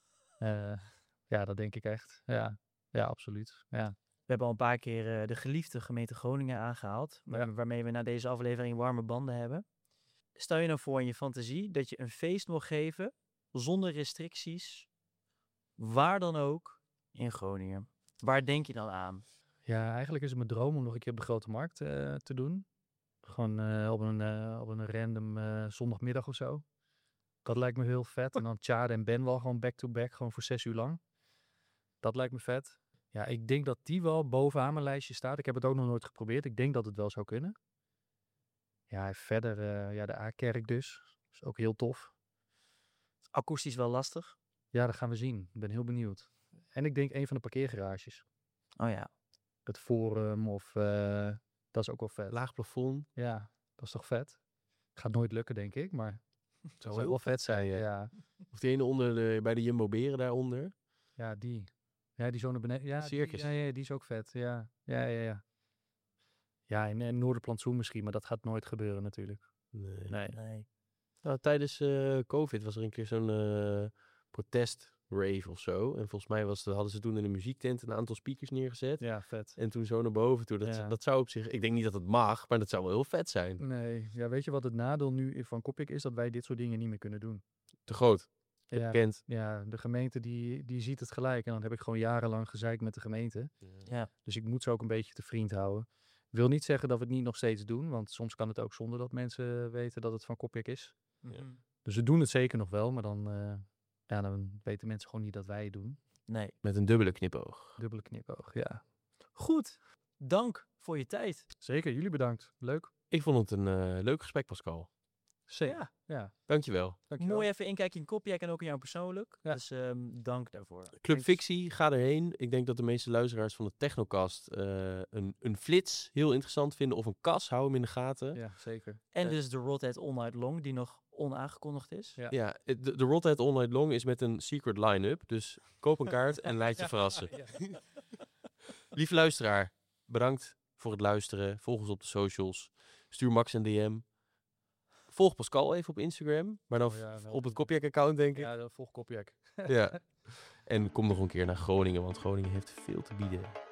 Ja, dat denk ik echt. Ja, ja, absoluut. Ja. We hebben al een paar keer de geliefde gemeente Groningen aangehaald. Waarmee we na deze aflevering warme banden hebben. Stel je nou voor in je fantasie dat je een feest mag geven zonder restricties. Waar dan ook in Groningen. Waar denk je dan aan? Ja, eigenlijk is het mijn droom om nog een keer op de Grote Markt te doen. Gewoon op een random zondagmiddag of zo. Dat lijkt me heel vet. En dan Tjade en Ben wel gewoon back-to-back, gewoon voor 6 uur lang. Dat lijkt me vet. Ja, ik denk dat die wel bovenaan mijn lijstje staat. Ik heb het ook nog nooit geprobeerd. Ik denk dat het wel zou kunnen. Ja, en verder, de A-kerk dus. Is ook heel tof. Akoestisch wel lastig. Ja, dat gaan we zien. Ik ben heel benieuwd. En ik denk een van de parkeergarages. Oh ja. Het Forum of... dat is ook wel vet. Laag plafond. Ja, dat is toch vet? Gaat nooit lukken, denk ik, maar het zou heel wel vet vet zijn. zijn, Ja, Of die ene bij de Jumbo Beren daaronder. ja, die. Ja, die zo naar beneden. Ja, Circus. Die is ook vet. Ja, ja. Ja, en Noorderplantsoen misschien, maar dat gaat nooit gebeuren natuurlijk. Nee. Nee. Nou, tijdens COVID was er een keer zo'n protestrave of zo. En volgens mij hadden ze toen in de muziektent een aantal speakers neergezet. Ja, vet. En toen zo naar boven toe. Ja. Dat zou op zich... Ik denk niet dat het mag, maar dat zou wel heel vet zijn. Nee, ja, weet je wat het nadeel nu van Koppik is? Dat wij dit soort dingen niet meer kunnen doen. Te groot. Te Ja, bekend. ja, de gemeente die ziet het gelijk. En dan heb ik gewoon jarenlang gezeikt met de gemeente. Ja. Dus ik moet ze ook een beetje te vriend houden. Wil niet zeggen dat we het niet nog steeds doen. Want soms kan het ook zonder dat mensen weten dat het van Koppik is. Mhm. Dus we doen het zeker nog wel. Maar dan weten mensen gewoon niet dat wij het doen. Nee. Met een dubbele knipoog. Dubbele knipoog, ja. Goed. Dank voor je tijd. Zeker, jullie bedankt. Leuk. Ik vond het een leuk gesprek, Pascal. Zeker. Ja. Ja. Dankjewel. Dankjewel. Mooi even inkijkje in Kopjek en ook in jou persoonlijk. Ja. Dus dank daarvoor. Club Thanks. Fictie, ga erheen. Ik denk dat de meeste luisteraars van de Technocast een flits heel interessant vinden. Of een kas, hou hem in de gaten. Ja, zeker. En dus de Rodhead All Night Long, die nog onaangekondigd is. Ja. Ja, de Rodhead All Night Long is met een secret line-up. Dus koop een kaart en laat je verrassen. Lieve luisteraar, bedankt voor het luisteren. Volg ons op de socials. Stuur Max een DM. Volg Pascal even op Instagram. Maar dan Oh ja, wel. op het Kopjek-account, denk ik. Ja, volg Kopjek. Ja. En kom nog een keer naar Groningen, want Groningen heeft veel te bieden.